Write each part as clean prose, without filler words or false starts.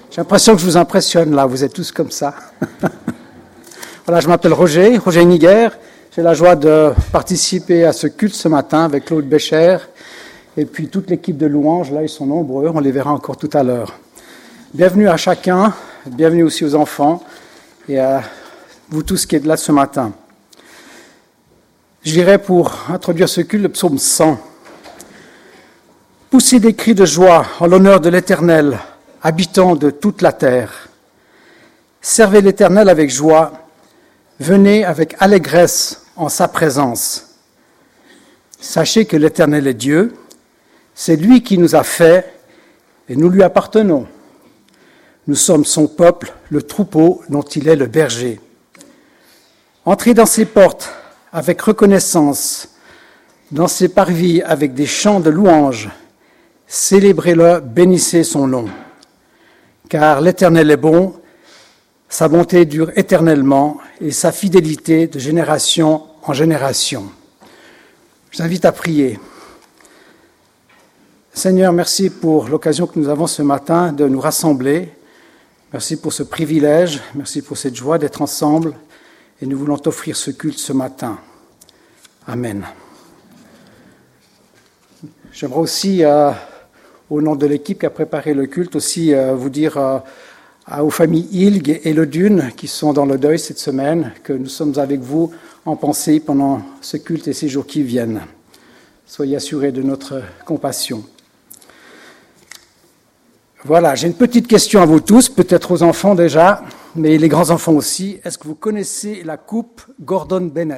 J'ai l'impression que je vous impressionne là, vous êtes tous comme ça. Voilà, je m'appelle Roger Niguer. J'ai la joie de participer à ce culte ce matin avec Claude Bécher et puis toute l'équipe de louanges. Là, ils sont nombreux, on les verra encore tout à l'heure. Bienvenue à chacun, bienvenue aussi aux enfants et à vous tous qui êtes là ce matin. Je dirais pour introduire ce culte le psaume 100. Poussez des cris de joie en l'honneur de l'Éternel, habitants de toute la terre. Servez l'Éternel avec joie, venez avec allégresse en sa présence. Sachez que l'Éternel est Dieu, c'est lui qui nous a fait et nous lui appartenons. Nous sommes son peuple, le troupeau dont il est le berger. Entrez dans ses portes avec reconnaissance, dans ses parvis avec des chants de louange. Célébrez-le, bénissez son nom. Car l'Éternel est bon, sa bonté dure éternellement et sa fidélité de génération en génération. Je vous invite à prier. Seigneur, merci pour l'occasion que nous avons ce matin de nous rassembler. Merci pour ce privilège, merci pour cette joie d'être ensemble et nous voulons t'offrir ce culte ce matin. Amen. J'aimerais aussi, au nom de l'équipe qui a préparé le culte, aussi vous dire aux familles Ilg et Le Dune qui sont dans le deuil cette semaine que nous sommes avec vous en pensée pendant ce culte et ces jours qui viennent. Soyez assurés de notre compassion. Voilà, j'ai une petite question à vous tous, peut-être aux enfants déjà, mais les grands-enfants aussi. Est-ce que vous connaissez la coupe Gordon Bennett ?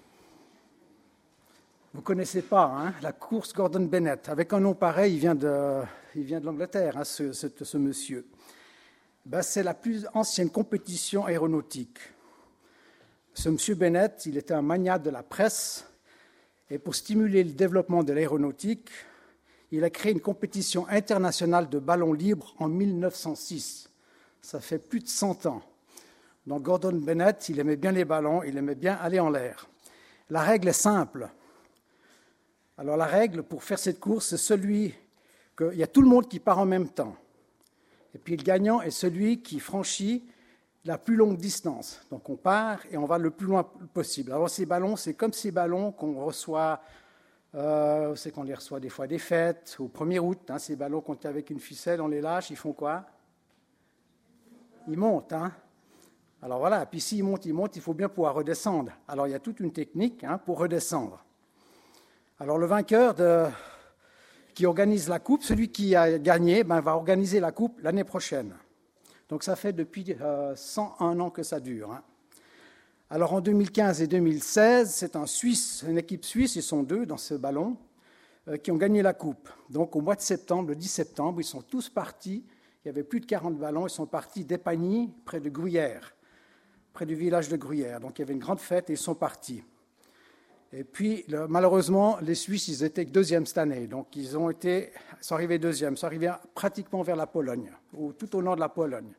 Vous ne connaissez pas, hein, la course Gordon Bennett. Avec un nom pareil, il vient de l'Angleterre, hein, ce monsieur. Ben, c'est la plus ancienne compétition aéronautique. Ce monsieur Bennett, il était un magnate de la presse, et pour stimuler le développement de l'aéronautique, il a créé une compétition internationale de ballons libres en 1906. Ça fait plus de 100 ans. Donc Gordon Bennett, il aimait bien les ballons, il aimait bien aller en l'air. La règle est simple. Alors la règle pour faire cette course, c'est celui qu'il y a tout le monde qui part en même temps. Et puis le gagnant est celui qui franchit la plus longue distance. Donc on part et on va le plus loin possible. Alors ces ballons, c'est comme ces ballons qu'on reçoit, c'est qu'on les reçoit des fois des fêtes, au 1er août. Hein, ces ballons qu'on tient avec une ficelle, on les lâche, ils font quoi ? Ils montent. Hein. Alors voilà, puis s'ils montent, il faut bien pouvoir redescendre. Alors il y a toute une technique pour redescendre. Alors le vainqueur qui organise la coupe, celui qui a gagné, va organiser la coupe l'année prochaine. Donc ça fait depuis 101 ans que ça dure. Hein. Alors en 2015 et 2016, c'est une équipe suisse, ils sont 2 dans ce ballon, qui ont gagné la coupe. Donc au mois de septembre, le 10 septembre, ils sont tous partis, il y avait plus de 40 ballons, ils sont partis d'Épagny, près de Gruyère, près du village de Gruyère. Donc il y avait une grande fête et ils sont partis. Et puis, malheureusement, les Suisses, ils étaient deuxième cette année. Donc, ils sont arrivés deuxième, ils sont arrivés pratiquement vers la Pologne, ou tout au nord de la Pologne.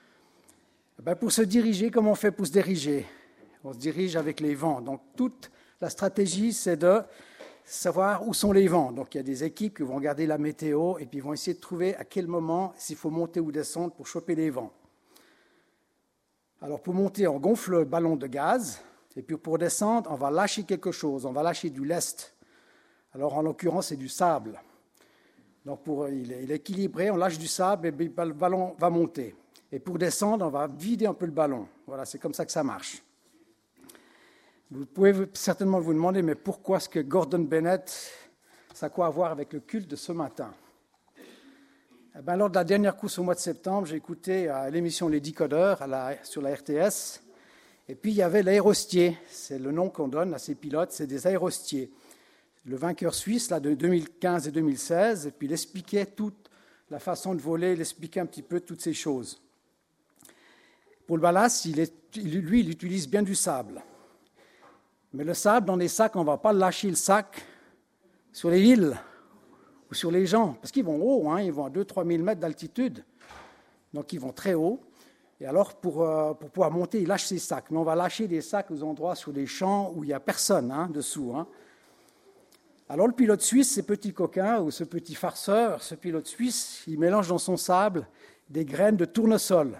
Pour se diriger, comment on fait pour se diriger ? On se dirige avec les vents. Donc, toute la stratégie, c'est de savoir où sont les vents. Donc, il y a des équipes qui vont regarder la météo et puis vont essayer de trouver à quel moment, s'il faut monter ou descendre pour choper les vents. Alors, pour monter, on gonfle le ballon de gaz. Et puis pour descendre, on va lâcher quelque chose, on va lâcher du lest. Alors en l'occurrence, c'est du sable. Donc il est équilibré, on lâche du sable et le ballon va monter. Et pour descendre, on va vider un peu le ballon. Voilà, c'est comme ça que ça marche. Vous pouvez certainement vous demander, mais pourquoi est-ce que Gordon Bennett, ça a quoi à voir avec le culte de ce matin ? Lors de la dernière course au mois de septembre, j'ai écouté l'émission Les Décodeurs sur la RTS. Et puis, il y avait l'aérostier, c'est le nom qu'on donne à ces pilotes, c'est des aérostiers. Le vainqueur suisse là, de 2015 et 2016, et puis il expliquait toute la façon de voler, il expliquait un petit peu toutes ces choses. Pour le ballast, lui, il utilise bien du sable. Mais le sable, dans les sacs, on ne va pas lâcher le sac sur les îles ou sur les gens, parce qu'ils vont haut, hein, ils vont à 2-3 000 mètres d'altitude, donc ils vont très haut. Et alors, pour pouvoir monter, il lâche ses sacs. Mais on va lâcher des sacs aux endroits sur les champs où il n'y a personne dessous. Hein. Alors, le pilote suisse, ces petits coquins, ou ce petit farceur, ce pilote suisse, il mélange dans son sable des graines de tournesol.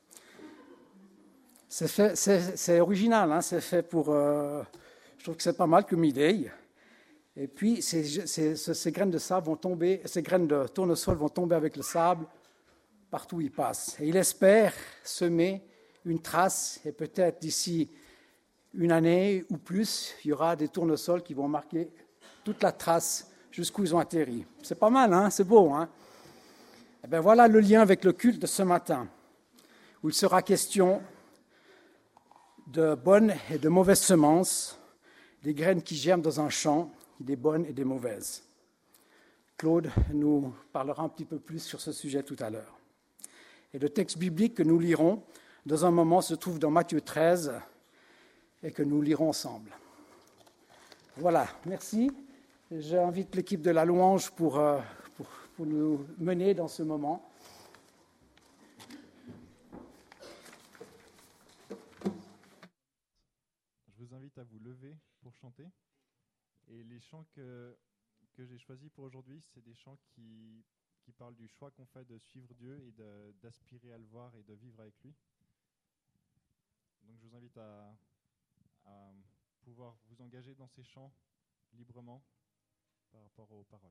C'est original, hein, c'est fait pour... je trouve que c'est pas mal comme idée. Et puis, ces graines de sable vont tomber, ces graines de tournesol vont tomber avec le sable partout où ils passent. Et il espère semer une trace, et peut-être d'ici une année ou plus, il y aura des tournesols qui vont marquer toute la trace jusqu'où ils ont atterri. C'est pas mal, hein? C'est beau, hein? Et bien voilà le lien avec le culte de ce matin, où il sera question de bonnes et de mauvaises semences, des graines qui germent dans un champ, des bonnes et des mauvaises. Claude nous parlera un petit peu plus sur ce sujet tout à l'heure. Et le texte biblique que nous lirons dans un moment se trouve dans Matthieu 13 et que nous lirons ensemble. Voilà, merci. J'invite l'équipe de la louange pour nous mener dans ce moment. Je vous invite à vous lever pour chanter. Et les chants que j'ai choisis pour aujourd'hui, c'est des chants qui parlent du choix qu'on fait de suivre Dieu et d'aspirer à le voir et de vivre avec lui. Donc je vous invite à pouvoir vous engager dans ces chants librement par rapport aux paroles.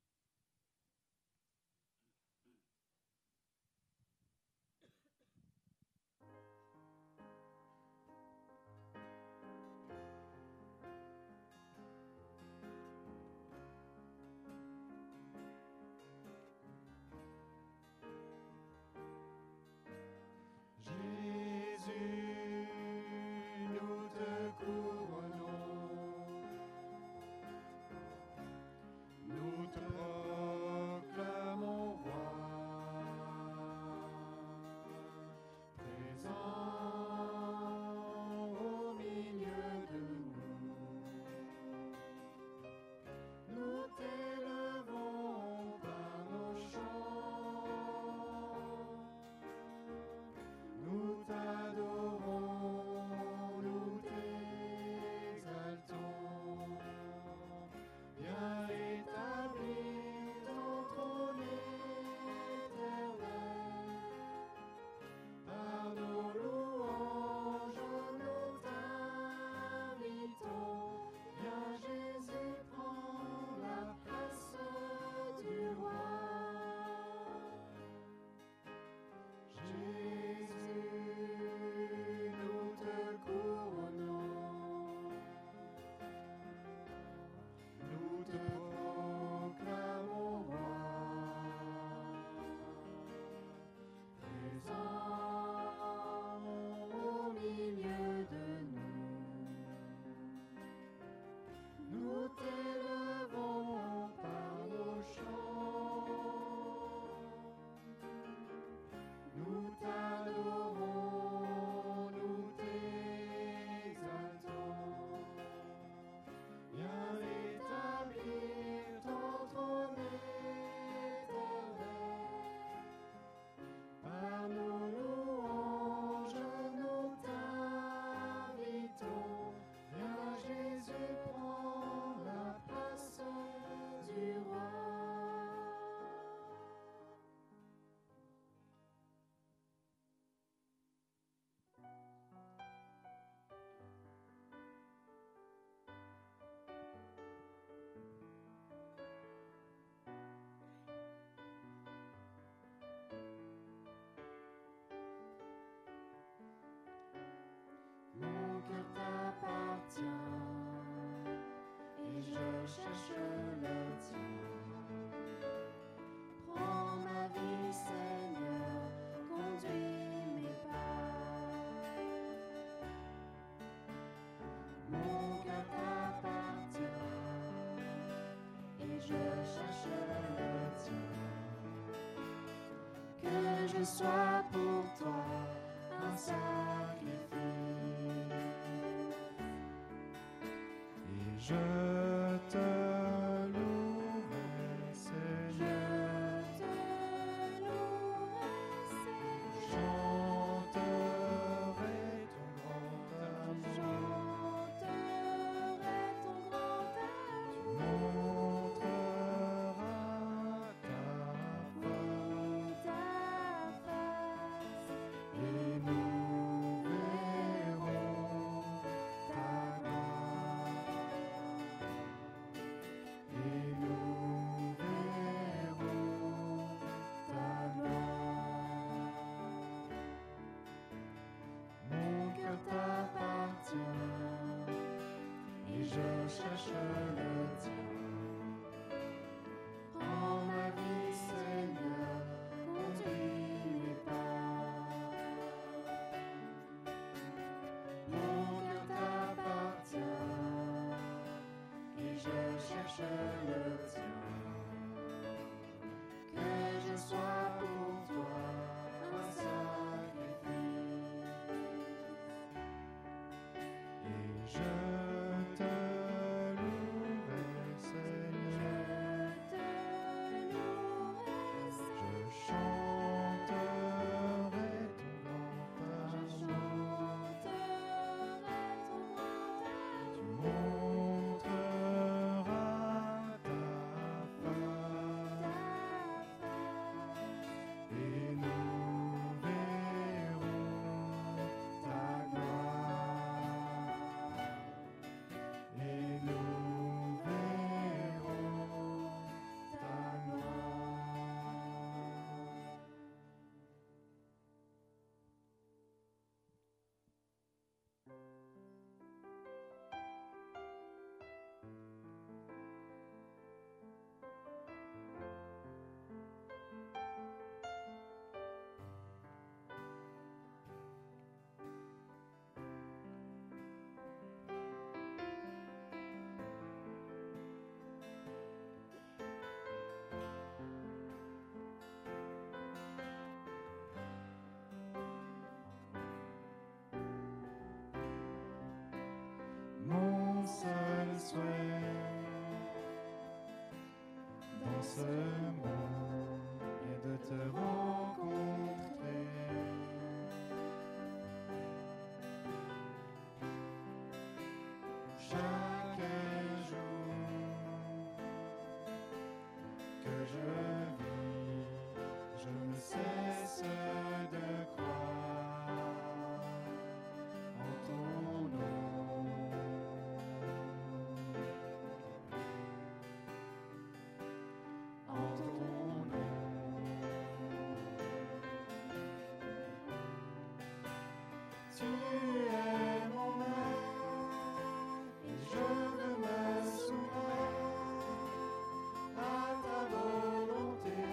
Cherche le tien. Prends ma vie, Seigneur, conduis mes pas. Mon cœur t'appartient et je cherche le tien. Que je sois pour toi un sacrifice. Et je te louerai, Seigneur. Je te louerai, Seigneur. Chanterai ton grand amour. Chanterai ton grand amour. Tu montreras ta cherche le tien. Prends ma vie, Seigneur, conduis mes pas. Mon cœur t'appartient et je cherche le tien. Que je sois pour toi un sacrifice. Et je te louerai, Seigneur. Je chanterai ton grand amour. Tu montreras ta face et nous verrons ta gloire. Et nous verrons ta gloire. Mon seul souhait dans ce monde est de te rencontrer. Chaque jour que je vis, je ne cesse de croire en ton nom. En ton nom. Tu es mon maître et je veux me soumettre à ta volonté,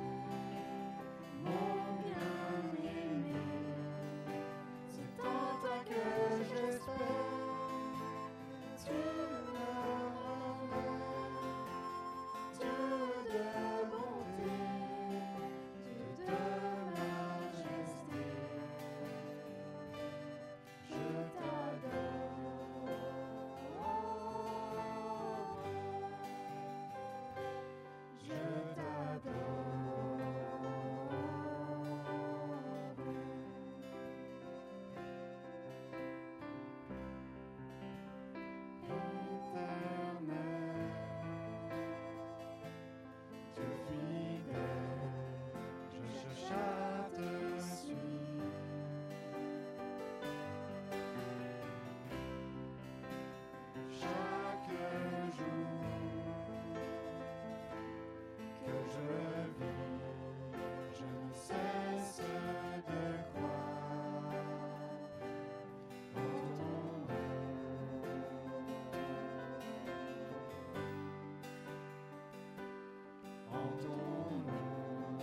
mon bien-aimé. C'est en toi que j'espère. Tu me relèves, Dieu de bonté, Dieu de majesté. Je t'adore. Je t'adore. Éternel, Dieu fidèle, je cherche à te suivre. Chaque jour que je vis, je ne cesse de croire en ton nom. En ton nom.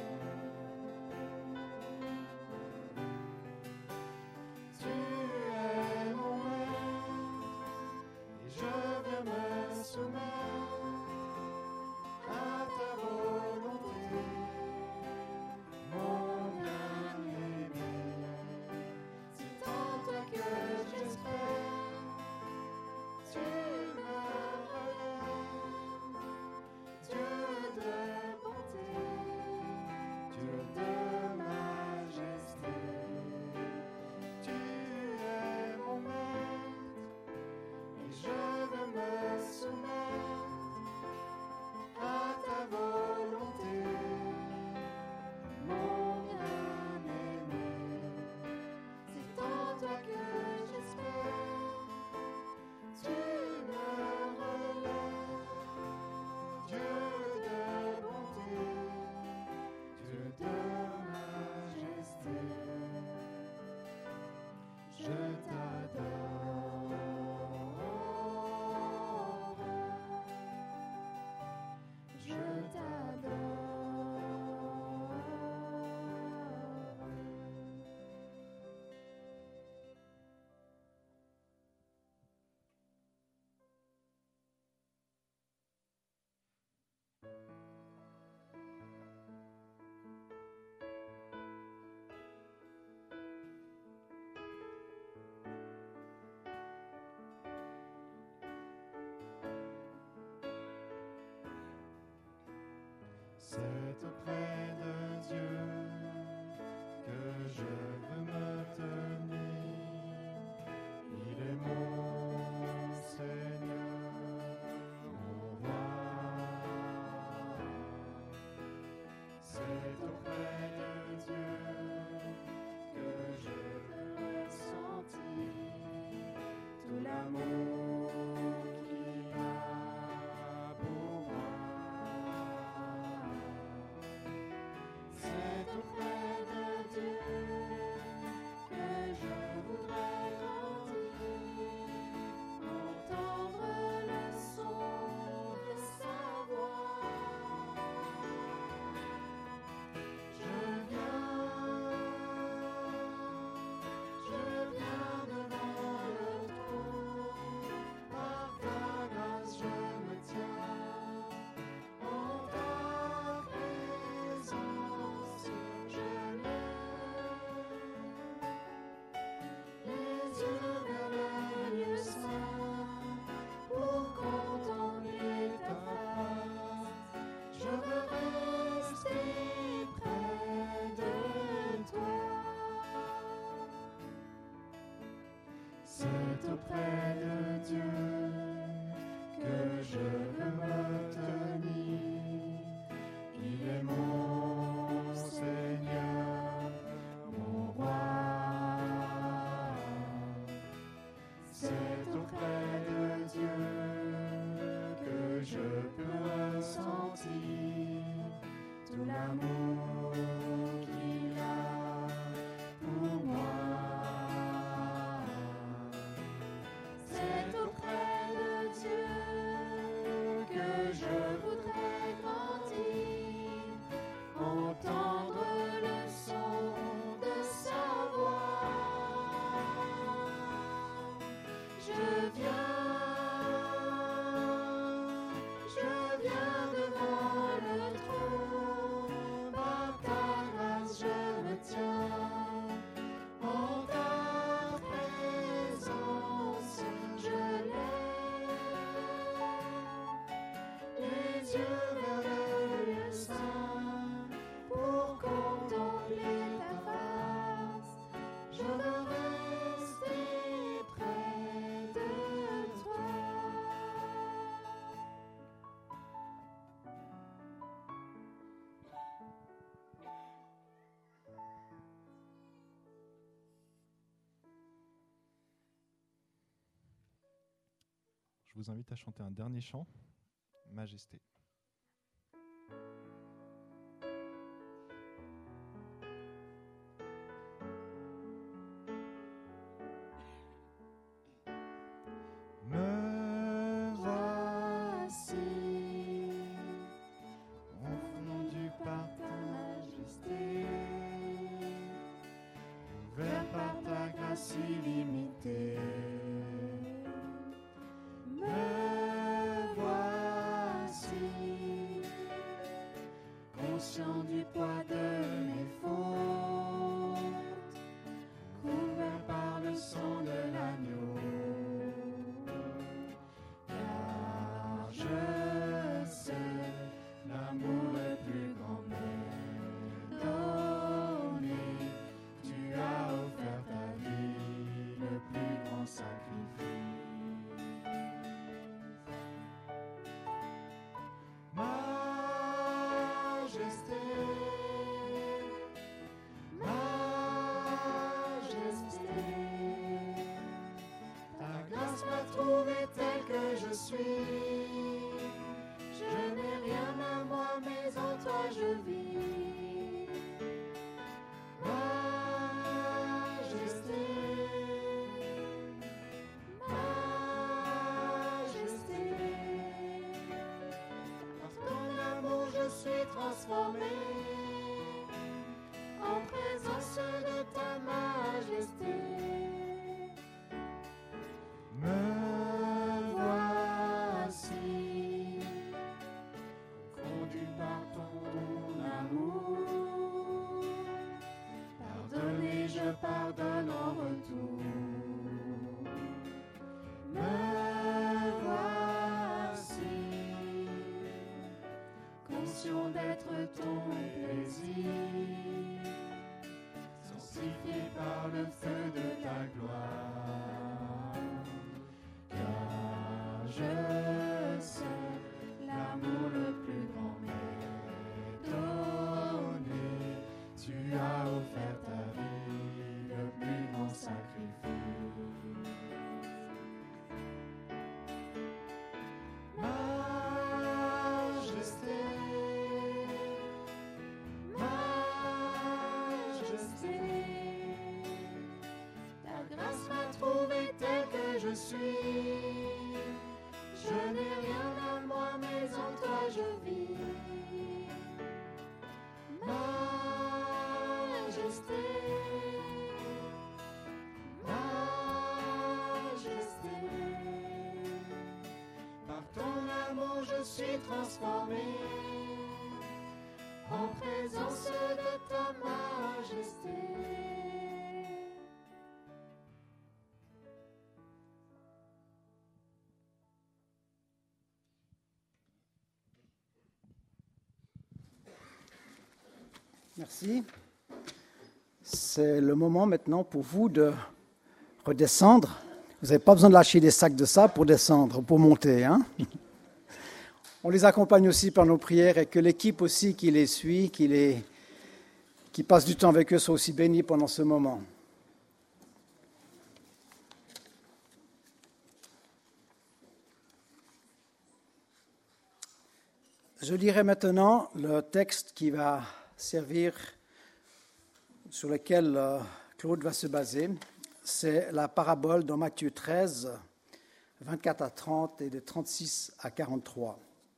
Tu es mon maître et je viens me soumettre à ta volonté, mon bien-aimé. C'est en toi que j'espère. Tu me relèves, Dieu de bonté, C'est auprès de Dieu que je veux me tenir. Il est mon Seigneur, mon roi. C'est auprès de Dieu que je veux ressentir tout l'amour qu'il a pour moi. C'est auprès de Dieu que je voudrais grandir, entendre le son de sa voix. Je viens devant le trône, par ta grâce je me tiens, en ta présence je lève les yeux vers le lieu saint pour contempler ta face. Je veux rester près de toi. C'est auprès de Dieu que je veux me tenir. Il est mon Seigneur, mon roi. C'est auprès de Dieu que je peux ressentir tout l'amour qu'il a pour moi. C'est auprès de Dieu que je voudrais grandir, entendre le son de sa voix. Je viens devant le trône, par ta grâce je me tiens, en ta présence je lève les yeux vers le lieu saint pour contempler ta face. Je veux rester près de toi. Je vous invite à chanter un dernier chant, Majesté. Me voici, confondu par ta majesté, ouvert par ta grâce illimitée. Me voici, conscient du poids de mes fautes, couvert par le sang de l'agneau. Car je sais, l'amour est plus grand m'est donné. Tu as offert ta vie, le plus grand sacrifice. Majesté, majesté, ta grâce m'a trouvé tel que je suis. Je n'ai rien à moi, mais en toi je vis. Majesté, majesté, par ton amour je suis transformé en présence de ta majesté. Me voici, conduit par ton amour, pardonné je pardonne en retour. Me voici, l'intention d'être ton plaisir, sanctifié par le feu de ta gloire. Car je sais l'amour le plus grand m'est donné. Tu as offert ta vie, le plus grand sacrifice. Je suis, je n'ai rien à moi, mais en toi je vis. Majesté, majesté, par ton amour je suis transformé, en présence de ta majesté. Merci. C'est le moment maintenant pour vous de redescendre. Vous n'avez pas besoin de lâcher des sacs de sable pour descendre, pour monter. Hein? On les accompagne aussi par nos prières et que l'équipe aussi qui les suit, qui passe du temps avec eux, soit aussi bénie pendant ce moment. Je lirai maintenant le texte qui va servir, sur lequel Claude va se baser. C'est la parabole dans Matthieu 13, 24 à 30 et de 36 à 43.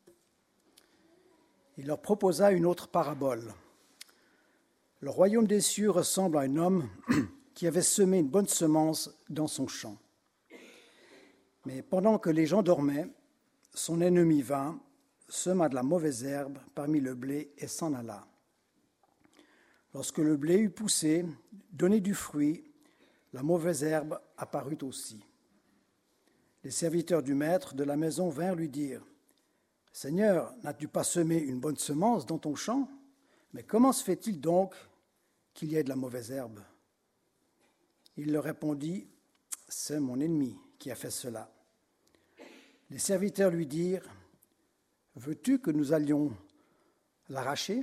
Il leur proposa une autre parabole. Le royaume des cieux ressemble à un homme qui avait semé une bonne semence dans son champ. Mais pendant que les gens dormaient, son ennemi vint, sema de la mauvaise herbe parmi le blé et s'en alla. Lorsque le blé eut poussé, donné du fruit, la mauvaise herbe apparut aussi. Les serviteurs du maître de la maison vinrent lui dire « Seigneur, n'as-tu pas semé une bonne semence dans ton champ? Mais comment se fait-il donc qu'il y ait de la mauvaise herbe ?» Il leur répondit « C'est mon ennemi qui a fait cela. » Les serviteurs lui dirent « Veux-tu que nous allions l'arracher ?»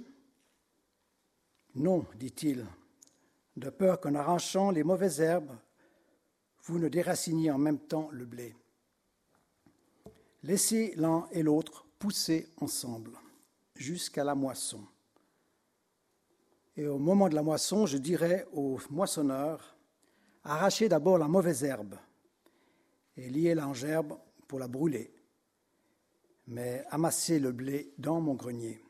Non, dit-il, de peur qu'en arrachant les mauvaises herbes, vous ne déraciniez en même temps le blé. Laissez l'un et l'autre pousser ensemble jusqu'à la moisson. Et au moment de la moisson, je dirai aux moissonneurs, arrachez d'abord la mauvaise herbe et liez-la en gerbe pour la brûler, mais amassez le blé dans mon grenier.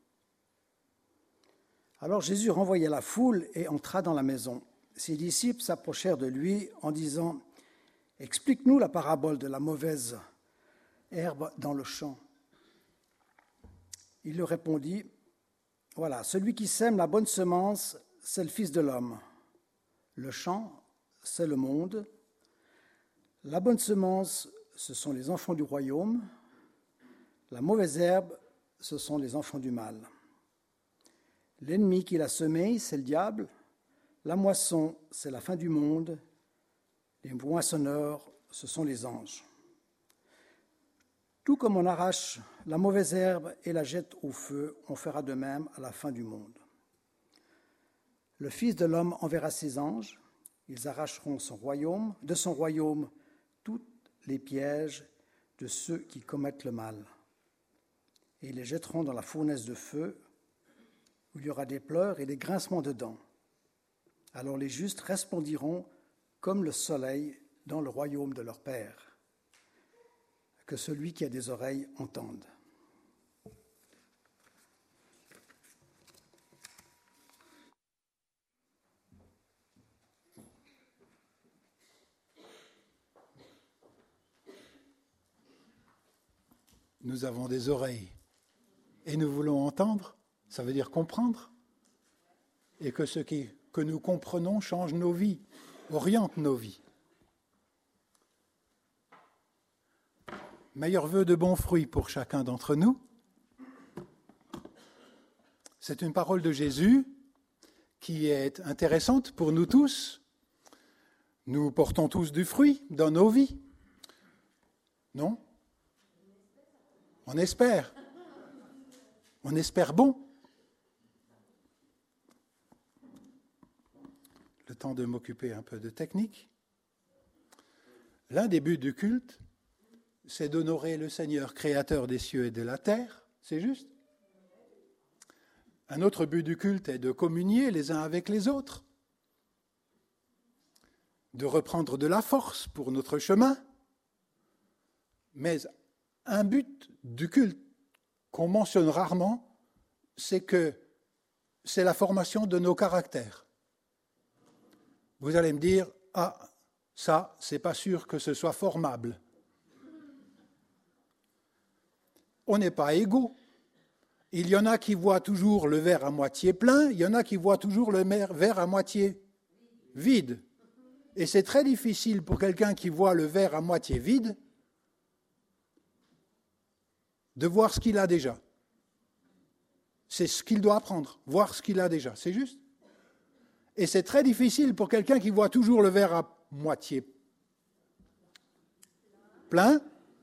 Alors Jésus renvoya la foule et entra dans la maison. Ses disciples s'approchèrent de lui en disant « Explique-nous la parabole de la mauvaise herbe dans le champ. » Il leur répondit « Voilà, celui qui sème la bonne semence, c'est le Fils de l'homme. Le champ, c'est le monde. La bonne semence, ce sont les enfants du royaume. La mauvaise herbe, ce sont les enfants du mal. L'ennemi qui l'a semé, c'est le diable. La moisson, c'est la fin du monde. Les moissonneurs, ce sont les anges. Tout comme on arrache la mauvaise herbe et la jette au feu, on fera de même à la fin du monde. Le Fils de l'homme enverra ses anges. Ils arracheront de son royaume tous les pièges de ceux qui commettent le mal. Et ils les jetteront dans la fournaise de feu, où il y aura des pleurs et des grincements de dents. Alors les justes resplendiront comme le soleil dans le royaume de leur Père. Que celui qui a des oreilles entende. Nous avons des oreilles et nous voulons entendre. Ça veut dire comprendre, et que ce que nous comprenons change nos vies, oriente nos vies. Meilleurs vœux de bons fruits pour chacun d'entre nous. C'est une parole de Jésus qui est intéressante pour nous tous. Nous portons tous du fruit dans nos vies. Non ? On espère. On espère bon. Le temps de m'occuper un peu de technique. L'un des buts du culte, c'est d'honorer le Seigneur, créateur des cieux et de la terre. C'est juste ? Un autre but du culte est de communier les uns avec les autres, de reprendre de la force pour notre chemin. Mais un but du culte qu'on mentionne rarement, c'est que c'est la formation de nos caractères. Vous allez me dire, ah, ça, c'est pas sûr que ce soit formable. On n'est pas égaux. Il y en a qui voient toujours le verre à moitié plein, il y en a qui voient toujours le verre à moitié vide. Et c'est très difficile pour quelqu'un qui voit le verre à moitié vide de voir ce qu'il a déjà. C'est ce qu'il doit apprendre, voir ce qu'il a déjà, c'est juste. Et c'est très difficile pour quelqu'un qui voit toujours le verre à moitié plein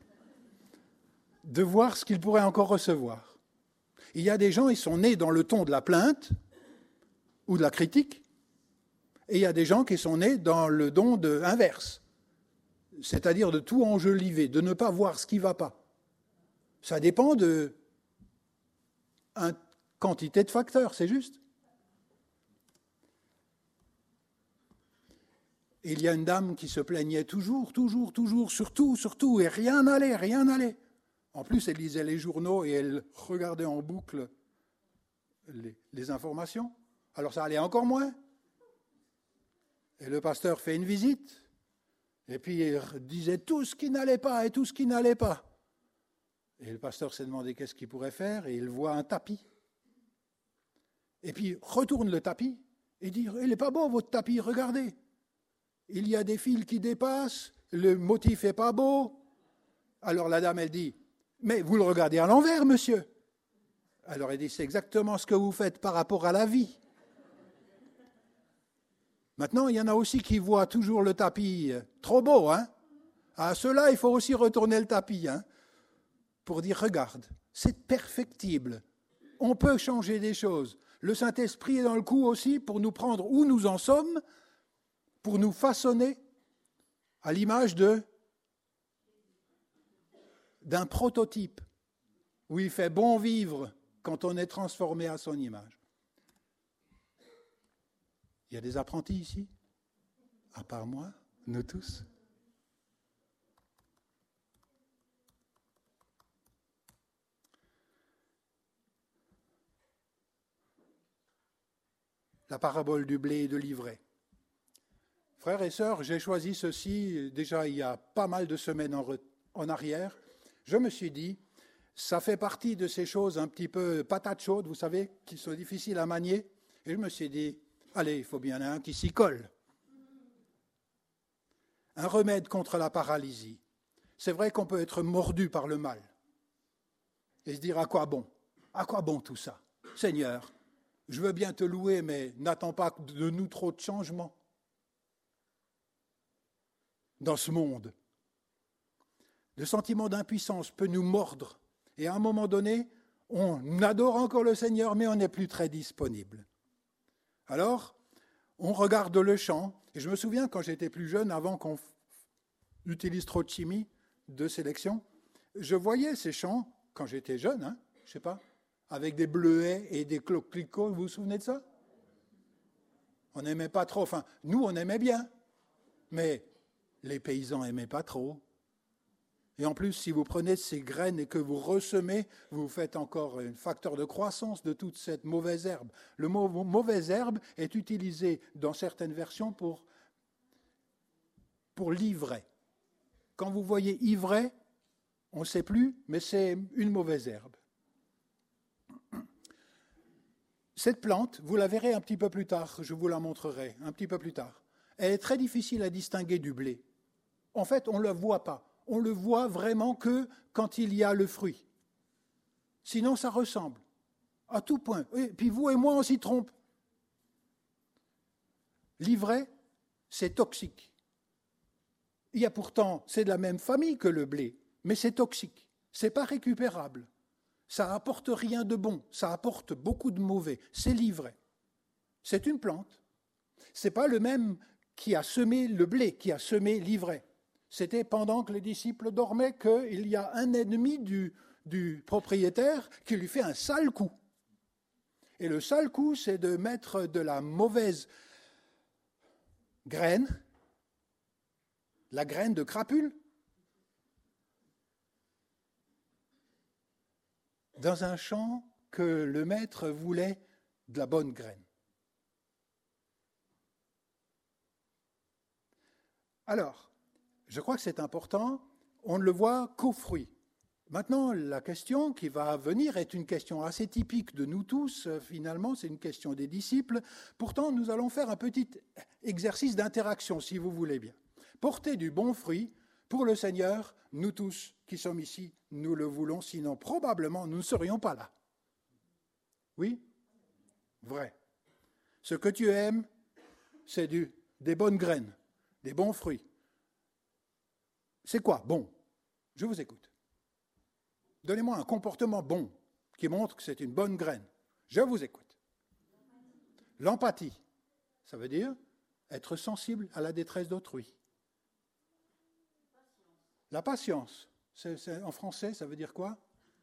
de voir ce qu'il pourrait encore recevoir. Il y a des gens, ils sont nés dans le ton de la plainte ou de la critique, et il y a des gens qui sont nés dans le don de inverse, c'est-à-dire de tout enjoliver, de ne pas voir ce qui ne va pas. Ça dépend de une quantité de facteurs, c'est juste. Il y a une dame qui se plaignait toujours, surtout, et rien n'allait. En plus, elle lisait les journaux et elle regardait en boucle les informations. Alors ça allait encore moins. Et le pasteur fait une visite, et puis il disait tout ce qui n'allait pas. Et le pasteur s'est demandé qu'est-ce qu'il pourrait faire, et il voit un tapis. Et puis retourne le tapis, et dit « Il n'est pas beau votre tapis, regardez. Il y a des fils qui dépassent, le motif n'est pas beau. » Alors la dame, elle dit « Mais vous le regardez à l'envers, monsieur. » Alors elle dit « C'est exactement ce que vous faites par rapport à la vie. » Maintenant, il y en a aussi qui voient toujours le tapis trop beau. À ceux-là, il faut aussi retourner le tapis pour dire « Regarde, c'est perfectible. On peut changer des choses. Le Saint-Esprit est dans le coup aussi pour nous prendre où nous en sommes, pour nous façonner à l'image d'un prototype où il fait bon vivre quand on est transformé à son image. Il y a des apprentis ici, à part moi, nous tous. La parabole du blé et de l'ivraie. Frères et sœurs, j'ai choisi ceci déjà il y a pas mal de semaines en arrière. Je me suis dit, ça fait partie de ces choses un petit peu patates chaudes, vous savez, qui sont difficiles à manier. Et je me suis dit, allez, il faut bien un qui s'y colle. Un remède contre la paralysie. C'est vrai qu'on peut être mordu par le mal et se dire, à quoi bon? À quoi bon tout ça? Seigneur, je veux bien te louer, mais n'attends pas de nous trop de changements dans ce monde. Le sentiment d'impuissance peut nous mordre. Et à un moment donné, on adore encore le Seigneur, mais on n'est plus très disponible. Alors, on regarde le chant. Et je me souviens, quand j'étais plus jeune, avant qu'on utilise trop de chimie, de sélection, je voyais ces chants, quand j'étais jeune, je ne sais pas, avec des bleuets et des coquelicots, vous vous souvenez de ça? On n'aimait pas trop, enfin, nous on aimait bien, mais les paysans n'aimaient pas trop. Et en plus, si vous prenez ces graines et que vous ressemez, vous faites encore un facteur de croissance de toute cette mauvaise herbe. Le mot mauvaise herbe est utilisé dans certaines versions pour l'ivraie. Quand vous voyez ivraie, on ne sait plus, mais c'est une mauvaise herbe. Cette plante, vous la verrez un petit peu plus tard, je vous la montrerai un petit peu plus tard. Elle est très difficile à distinguer du blé. En fait, on ne le voit pas. On le voit vraiment que quand il y a le fruit. Sinon, ça ressemble. À tout point. Et puis vous et moi, on s'y trompe. L'ivraie, c'est toxique. Il y a pourtant, c'est de la même famille que le blé, mais c'est toxique. C'est pas récupérable. Ça apporte rien de bon. Ça apporte beaucoup de mauvais. C'est l'ivraie. C'est une plante. C'est pas le même qui a semé le blé, qui a semé l'ivraie. C'était pendant que les disciples dormaient qu'il y a un ennemi du propriétaire qui lui fait un sale coup. Et le sale coup, c'est de mettre de la mauvaise graine, la graine de crapule, dans un champ que le maître voulait de la bonne graine. Alors, je crois que c'est important, on ne le voit qu'aux fruits. Maintenant, la question qui va venir est une question assez typique de nous tous, finalement, c'est une question des disciples. Pourtant, nous allons faire un petit exercice d'interaction, si vous voulez bien. Porter du bon fruit pour le Seigneur, nous tous qui sommes ici, nous le voulons, sinon probablement nous ne serions pas là. Oui ? Vrai. Ce que tu aimes, c'est des bonnes graines, des bons fruits. C'est quoi ? Bon. Je vous écoute. Donnez-moi un comportement bon qui montre que c'est une bonne graine. Je vous écoute. L'empathie, ça veut dire être sensible à la détresse d'autrui. La patience, en français, ça veut dire quoi ?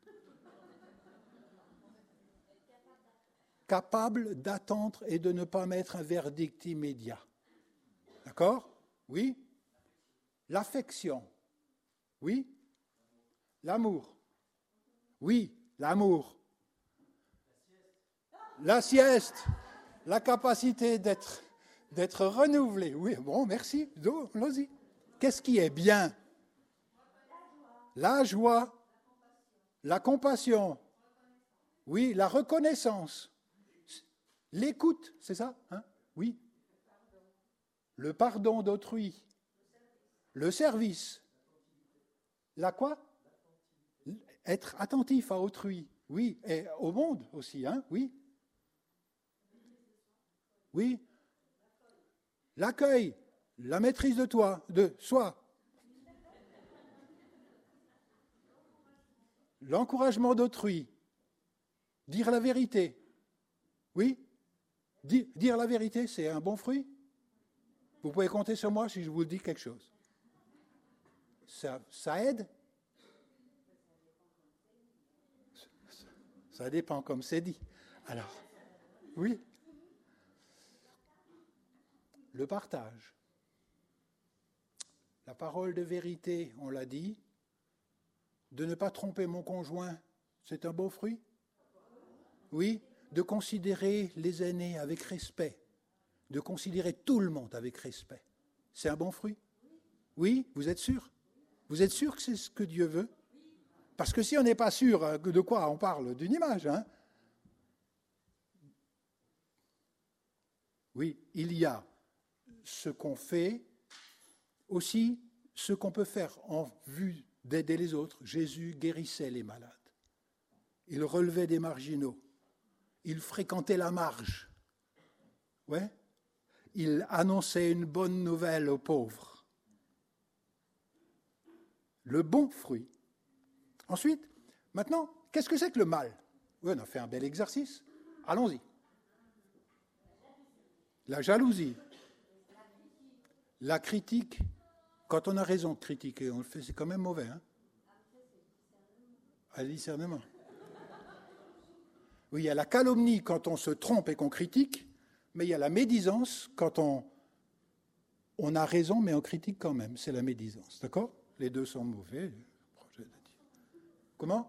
Capable d'attendre et de ne pas mettre un verdict immédiat. D'accord ? Oui ? L'affection. Oui ? L'amour. Oui, l'amour. La sieste. La capacité d'être renouvelé. Oui, bon, merci. Allons-y. Qu'est-ce qui est bien ? La joie. La compassion. Oui, la reconnaissance. L'écoute, c'est ça ? Hein ? Oui. Le pardon d'autrui. Le service. La quoi ? Être attentif à autrui, oui, et au monde aussi, hein, oui. Oui. L'accueil, la maîtrise de soi. L'encouragement d'autrui. Dire la vérité. Oui. Dire la vérité, c'est un bon fruit. Vous pouvez compter sur moi si je vous dis quelque chose. Ça aide ? Ça dépend, comme c'est dit. Alors, oui. Le partage. La parole de vérité, on l'a dit. De ne pas tromper mon conjoint, c'est un beau fruit ? Oui. De considérer les aînés avec respect. De considérer tout le monde avec respect. C'est un bon fruit ? Oui. Vous êtes sûr ? Vous êtes sûr que c'est ce que Dieu veut ? Parce que si on n'est pas sûr de quoi on parle, d'une image, hein. Oui, il y a ce qu'on fait, aussi ce qu'on peut faire en vue d'aider les autres. Jésus guérissait les malades. Il relevait des marginaux. Il fréquentait la marge. Ouais. Il annonçait une bonne nouvelle aux pauvres. Le bon fruit. Ensuite, maintenant, qu'est-ce que c'est que le mal ? Oui, on a fait un bel exercice. Allons-y. La jalousie. La critique. Quand on a raison de critiquer, on le fait, c'est quand même mauvais. Hein ? Le discernement. Oui, il y a la calomnie quand on se trompe et qu'on critique, mais il y a la médisance quand on a raison, mais on critique quand même. C'est la médisance. D'accord ? Les deux sont mauvais. Comment ?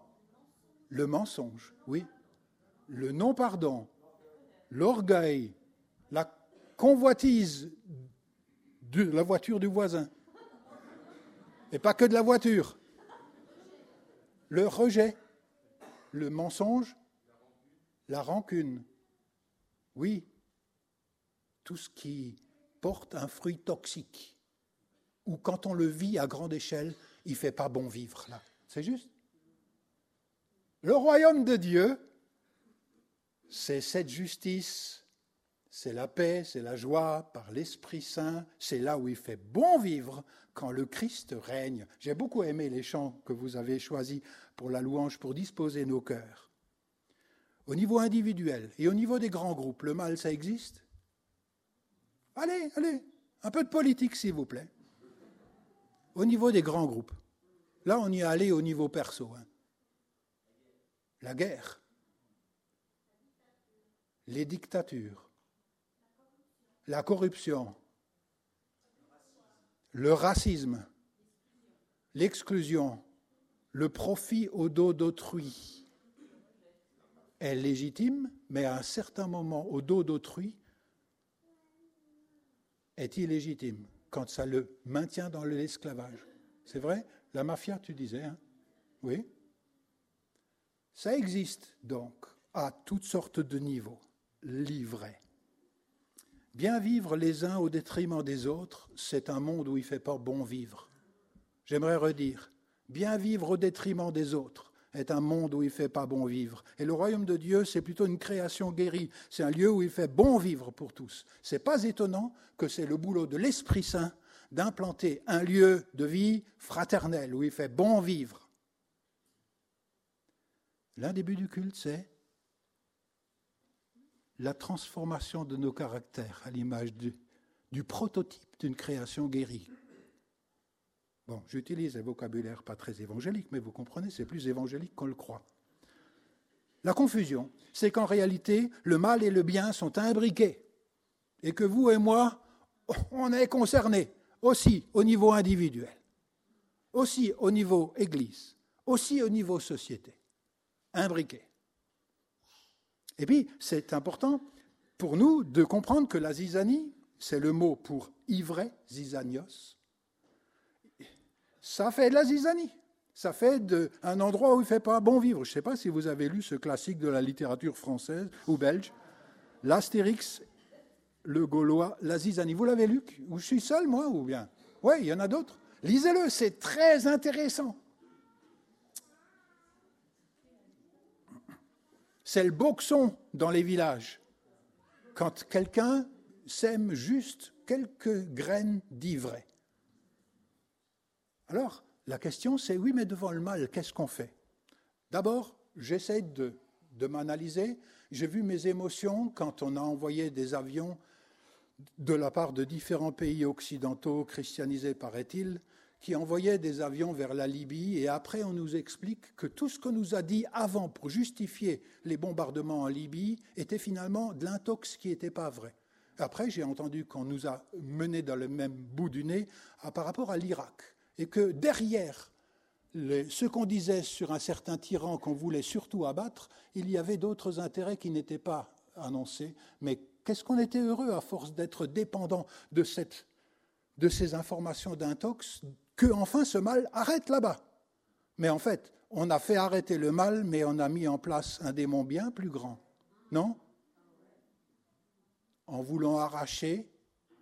Le mensonge, oui. Le non-pardon, l'orgueil, la convoitise de la voiture du voisin. Et pas que de la voiture. Le rejet, le mensonge, la rancune. Oui. Tout ce qui porte un fruit toxique. Ou quand on le vit à grande échelle, il ne fait pas bon vivre là. C'est juste ? Le royaume de Dieu, c'est cette justice, c'est la paix, c'est la joie par l'Esprit Saint, c'est là où il fait bon vivre quand le Christ règne. J'ai beaucoup aimé les chants que vous avez choisis pour la louange, pour disposer nos cœurs. Au niveau individuel et au niveau des grands groupes, le mal, ça existe ? Allez, un peu de politique, s'il vous plaît. Au niveau des grands groupes. Là, on y est allé au niveau perso. La guerre, les dictatures, la corruption, le racisme, l'exclusion, le profit au dos d'autrui est légitime, mais à un certain moment, au dos d'autrui, est illégitime quand ça le maintient dans l'esclavage. C'est vrai ? La mafia, tu disais, hein ? Oui. Ça existe donc à toutes sortes de niveaux, l'ivraie. Bien vivre les uns au détriment des autres, c'est un monde où il ne fait pas bon vivre. J'aimerais redire, bien vivre au détriment des autres est un monde où il ne fait pas bon vivre. Et le royaume de Dieu, c'est plutôt une création guérie. C'est un lieu où il fait bon vivre pour tous. Ce n'est pas étonnant que c'est le boulot de l'Esprit Saint d'implanter un lieu de vie fraternelle où il fait bon vivre. L'un des buts du culte, c'est la transformation de nos caractères à l'image du prototype d'une création guérie. Bon, j'utilise un vocabulaire pas très évangélique, mais vous comprenez, c'est plus évangélique qu'on le croit. La confusion, c'est qu'en réalité, le mal et le bien sont imbriqués et que vous et moi, on est concernés aussi au niveau individuel, aussi au niveau Église, aussi au niveau société, imbriqués. Et puis, c'est important pour nous de comprendre que la zizanie, c'est le mot pour ivraie, zizanios. Ça fait de la zizanie. Ça fait un endroit où il ne fait pas bon vivre. Je ne sais pas si vous avez lu ce classique de la littérature française ou belge, l'Astérix, le Gaulois, la zizanie. Vous l'avez lu ? Ou je suis seul, moi, ou bien ? Oui, il y en a d'autres. Lisez-le, c'est très intéressant. C'est le boxon dans les villages. Quand quelqu'un sème juste quelques graines d'ivraie. Alors, la question c'est, oui, mais devant le mal, qu'est-ce qu'on fait ? D'abord, j'essaie de m'analyser. J'ai vu mes émotions quand on a envoyé des avions de la part de différents pays occidentaux, christianisés paraît-il, qui envoyaient des avions vers la Libye, et après on nous explique que tout ce qu'on nous a dit avant pour justifier les bombardements en Libye était finalement de l'intox qui n'était pas vrai. Après, j'ai entendu qu'on nous a menés dans le même bout du nez par rapport à l'Irak, et que derrière ce qu'on disait sur un certain tyran qu'on voulait surtout abattre, il y avait d'autres intérêts qui n'étaient pas annoncés. Mais qu'est-ce qu'on était heureux à force d'être dépendant de ces informations d'intox, que enfin ce mal arrête là-bas. Mais en fait, on a fait arrêter le mal, mais on a mis en place un démon bien plus grand. Non ? En voulant arracher,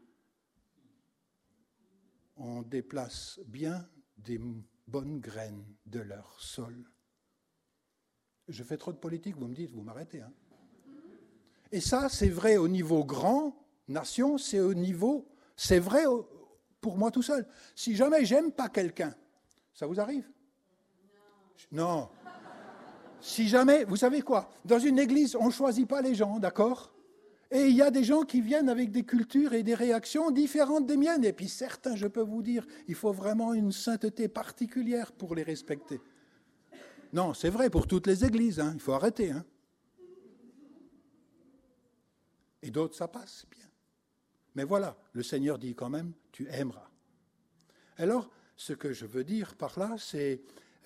on déplace bien des bonnes graines de leur sol. Je fais trop de politique, vous me dites, vous m'arrêtez. Hein ? Et ça, c'est vrai au niveau grand, nation, c'est vrai pour moi tout seul. Si jamais j'aime pas quelqu'un, ça vous arrive ? Non. Si jamais, vous savez quoi ? Dans une église, on ne choisit pas les gens, d'accord ? Et il y a des gens qui viennent avec des cultures et des réactions différentes des miennes. Et puis certains, je peux vous dire, il faut vraiment une sainteté particulière pour les respecter. Non, c'est vrai pour toutes les églises, hein, il faut arrêter. Hein. Et d'autres, ça passe bien. Mais voilà, le Seigneur dit quand même, tu aimeras. Alors, ce que je veux dire par là, c'est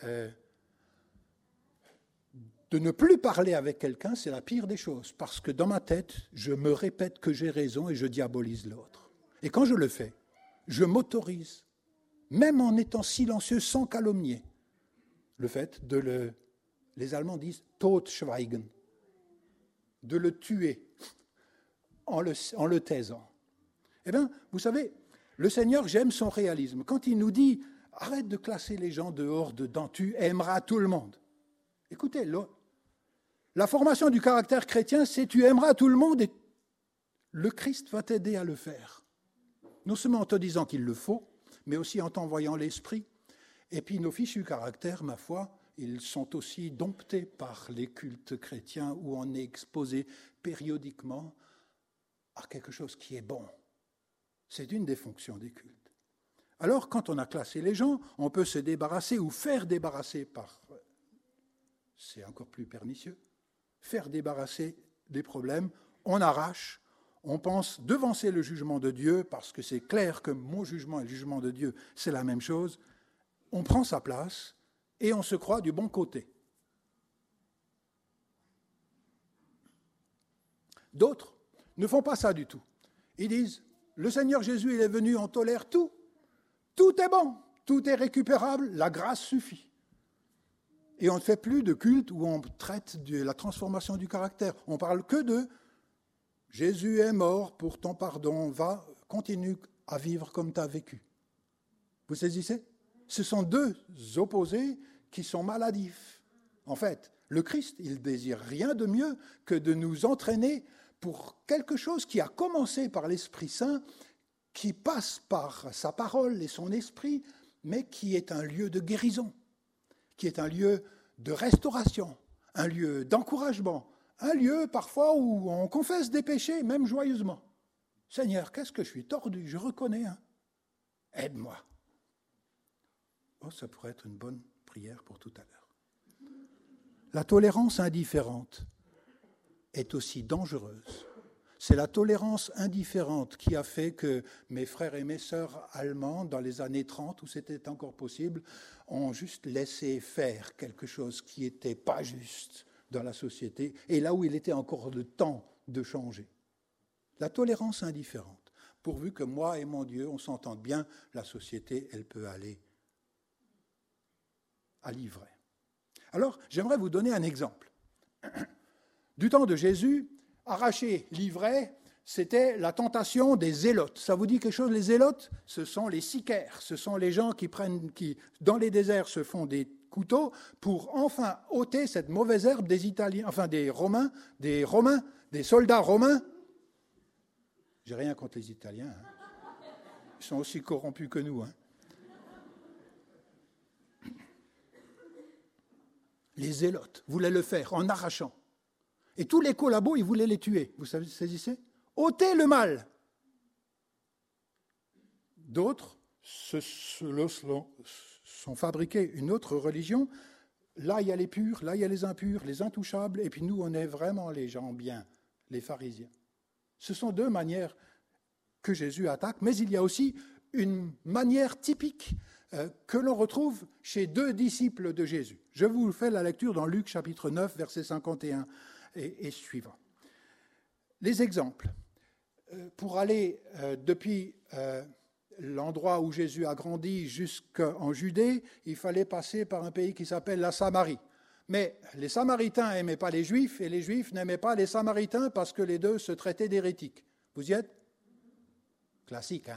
de ne plus parler avec quelqu'un, c'est la pire des choses. Parce que dans ma tête, je me répète que j'ai raison et je diabolise l'autre. Et quand je le fais, je m'autorise, même en étant silencieux, sans calomnier, le fait de les Allemands disent « totschweigen », de le tuer en le taisant. Eh bien, vous savez, le Seigneur, j'aime son réalisme. Quand il nous dit « arrête de classer les gens dehors dedans, tu aimeras tout le monde ». Écoutez, La formation du caractère chrétien, c'est tu aimeras tout le monde et le Christ va t'aider à le faire. Non seulement en te disant qu'il le faut, mais aussi en t'envoyant l'Esprit. Et puis nos fichus caractères, ma foi, ils sont aussi domptés par les cultes chrétiens où on est exposé périodiquement à quelque chose qui est bon. C'est une des fonctions des cultes. Alors, quand on a classé les gens, on peut se débarrasser ou faire débarrasser par... C'est encore plus pernicieux. Faire débarrasser des problèmes, on arrache, on pense devancer le jugement de Dieu, parce que c'est clair que mon jugement et le jugement de Dieu, c'est la même chose. On prend sa place et on se croit du bon côté. D'autres ne font pas ça du tout. Ils disent, le Seigneur Jésus, il est venu, on tolère tout. Tout est bon, tout est récupérable, la grâce suffit. Et on ne fait plus de culte où on traite de la transformation du caractère. On parle que de Jésus est mort pour ton pardon, va, continue à vivre comme tu as vécu. Vous saisissez ? Ce sont deux opposés qui sont maladifs. En fait, le Christ, il désire rien de mieux que de nous entraîner pour quelque chose qui a commencé par l'Esprit Saint, qui passe par sa parole et son esprit, mais qui est un lieu de guérison, qui est un lieu de restauration, un lieu d'encouragement, un lieu parfois où on confesse des péchés, même joyeusement. Seigneur, qu'est-ce que je suis tordu, je reconnais, aide-moi. Oh, ça pourrait être une bonne prière pour tout à l'heure. La tolérance indifférente est aussi dangereuse. C'est la tolérance indifférente qui a fait que mes frères et mes sœurs allemands, dans les années 30, où c'était encore possible, ont juste laissé faire quelque chose qui n'était pas juste dans la société, et là où il était encore le temps de changer. La tolérance indifférente. Pourvu que moi et mon Dieu, on s'entende bien, la société, elle peut aller à l'ivraie. Alors, j'aimerais vous donner un exemple. Du temps de Jésus, arracher l'ivraie, c'était la tentation des zélotes. Ça vous dit quelque chose, les zélotes ? Ce sont les sicaires, ce sont les gens qui, dans les déserts, se font des couteaux pour enfin ôter cette mauvaise herbe des Italiens, enfin des Romains, des soldats romains. J'ai rien contre les Italiens. Ils sont aussi corrompus que nous. Les zélotes voulaient le faire en arrachant. Et tous les collabos, ils voulaient les tuer. Vous saisissez ? Ôtez le mal. D'autres sont fabriqués une autre religion. Là, il y a les purs, là, il y a les impurs, les intouchables. Et puis nous, on est vraiment les gens bien, les pharisiens. Ce sont deux manières que Jésus attaque, mais il y a aussi une manière typique que l'on retrouve chez deux disciples de Jésus. Je vous fais la lecture dans Luc chapitre 9, versets 51 et suivant. Les exemples. Pour aller depuis l'endroit où Jésus a grandi jusqu'en Judée, il fallait passer par un pays qui s'appelle la Samarie. Mais les Samaritains n'aimaient pas les Juifs et les Juifs n'aimaient pas les Samaritains parce que les deux se traitaient d'hérétiques. Vous y êtes ? Classique, hein ?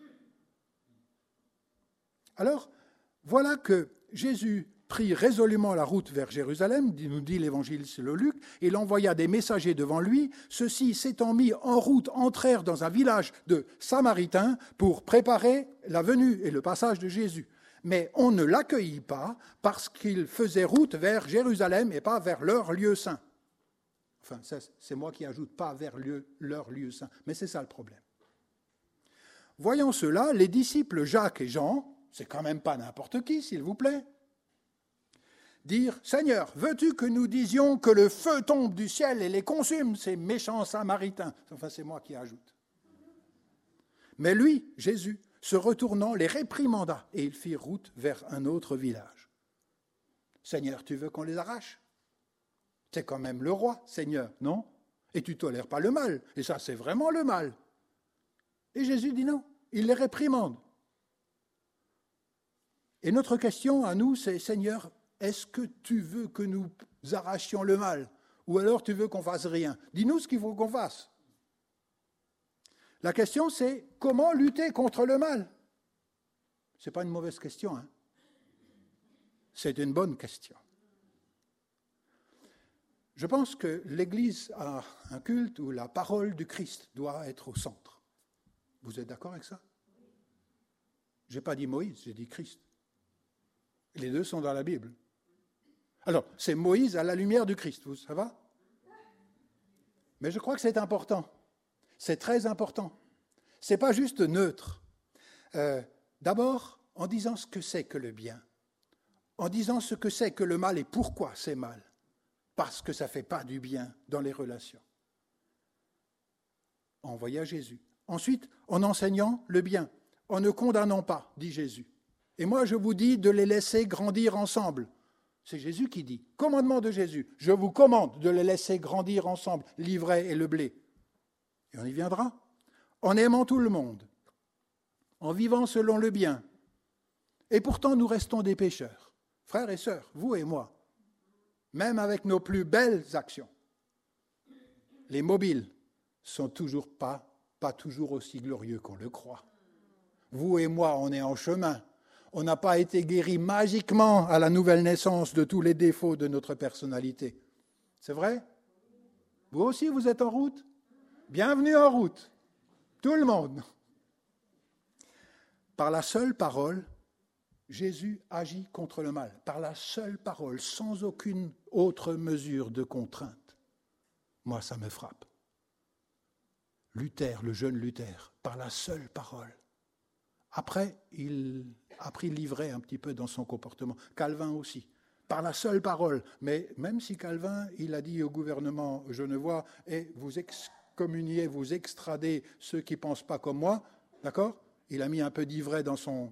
Alors, voilà que Jésus prit résolument la route vers Jérusalem, nous dit l'évangile selon Luc, et il envoya des messagers devant lui. Ceux-ci, s'étant mis en route, entrèrent dans un village de Samaritains pour préparer la venue et le passage de Jésus. Mais on ne l'accueillit pas parce qu'il faisait route vers Jérusalem et pas vers leur lieu saint. Enfin, ça, c'est moi qui ajoute pas vers leur lieu saint, mais c'est ça le problème. Voyant cela, les disciples Jacques et Jean, c'est quand même pas n'importe qui, s'il vous plaît, dirent « Seigneur, veux-tu que nous disions que le feu tombe du ciel et les consume, ces méchants Samaritains ?» Enfin, c'est moi qui ajoute. Mais lui, Jésus, se retournant, les réprimanda et ils firent route vers un autre village. « Seigneur, tu veux qu'on les arrache ? C'est quand même le roi, Seigneur, non ? Et tu tolères pas le mal, et ça, c'est vraiment le mal. » Et Jésus dit non, il les réprimande. Et notre question à nous, c'est « Seigneur, est-ce que tu veux que nous arrachions le mal ? Ou alors tu veux qu'on fasse rien ? Dis-nous ce qu'il faut qu'on fasse. » La question, c'est comment lutter contre le mal ? Ce n'est pas une mauvaise question, hein ? C'est une bonne question. Je pense que l'Église a un culte où la parole du Christ doit être au centre. Vous êtes d'accord avec ça? Je n'ai pas dit Moïse, j'ai dit Christ. Les deux sont dans la Bible. Alors, c'est Moïse à la lumière du Christ, ça va? Mais je crois que c'est important. C'est très important. Ce n'est pas juste neutre. D'abord, en disant ce que c'est que le bien, en disant ce que c'est que le mal et pourquoi c'est mal, parce que ça ne fait pas du bien dans les relations. Envoyé à Jésus. Ensuite, en enseignant le bien, en ne condamnant pas, dit Jésus. Et moi, je vous dis de les laisser grandir ensemble. C'est Jésus qui dit, commandement de Jésus, je vous commande de les laisser grandir ensemble, l'ivraie et le blé. Et on y viendra. En aimant tout le monde, en vivant selon le bien. Et pourtant, nous restons des pécheurs. Frères et sœurs, vous et moi, même avec nos plus belles actions, les mobiles sont toujours pas toujours aussi glorieux qu'on le croit. Vous et moi, on est en chemin. On n'a pas été guéris magiquement à la nouvelle naissance de tous les défauts de notre personnalité. C'est vrai? Vous aussi, vous êtes en route? Bienvenue en route, tout le monde. Par la seule parole, Jésus agit contre le mal. Par la seule parole, sans aucune autre mesure de contrainte. Moi, ça me frappe. Luther, le jeune Luther, par la seule parole. Après, il a pris l'ivraie un petit peu dans son comportement. Calvin aussi, par la seule parole. Mais même si Calvin, il a dit au gouvernement genevois, et vous excommuniez, vous extradez ceux qui ne pensent pas comme moi, d'accord? Il a mis un peu d'ivraie dans son...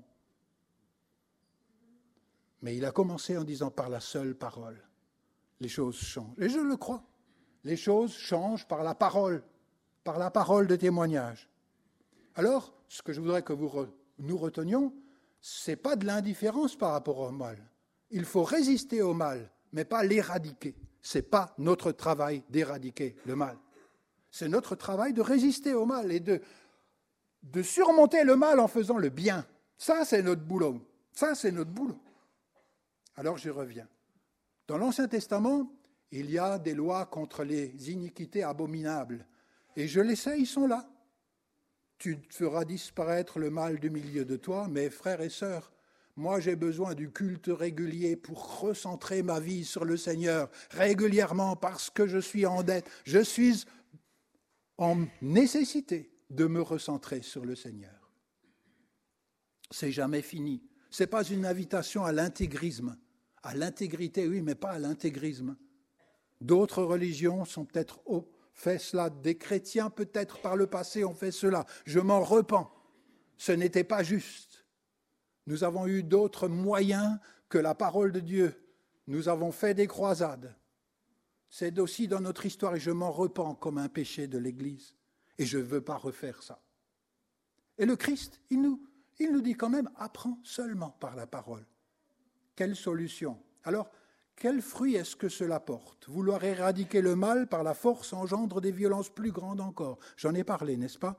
Mais il a commencé en disant par la seule parole. Les choses changent. Et je le crois. Les choses changent par la parole de témoignage. Alors, ce que je voudrais que nous retenions, ce n'est pas de l'indifférence par rapport au mal. Il faut résister au mal, mais pas l'éradiquer. Ce n'est pas notre travail d'éradiquer le mal. C'est notre travail de résister au mal et de surmonter le mal en faisant le bien. Ça, c'est notre boulot. Ça, c'est notre boulot. Alors, j'y reviens. Dans l'Ancien Testament, il y a des lois contre les iniquités abominables. Et je les sais, ils sont là. Tu feras disparaître le mal du milieu de toi, mais frères et sœurs, moi j'ai besoin du culte régulier pour recentrer ma vie sur le Seigneur, régulièrement parce que je suis en dette. Je suis en nécessité de me recentrer sur le Seigneur. C'est jamais fini. Ce n'est pas une invitation à l'intégrisme. À l'intégrité, oui, mais pas à l'intégrisme. D'autres religions sont peut-être fait cela. Des chrétiens, peut-être par le passé, ont fait cela. Je m'en repens. Ce n'était pas juste. Nous avons eu d'autres moyens que la parole de Dieu. Nous avons fait des croisades. C'est aussi dans notre histoire et je m'en repens comme un péché de l'Église. Et je ne veux pas refaire ça. Et le Christ, il nous dit quand même, apprends seulement par la parole. Quelle solution? Alors, quel fruit est-ce que cela porte? Vouloir éradiquer le mal par la force engendre des violences plus grandes encore. J'en ai parlé, n'est-ce pas?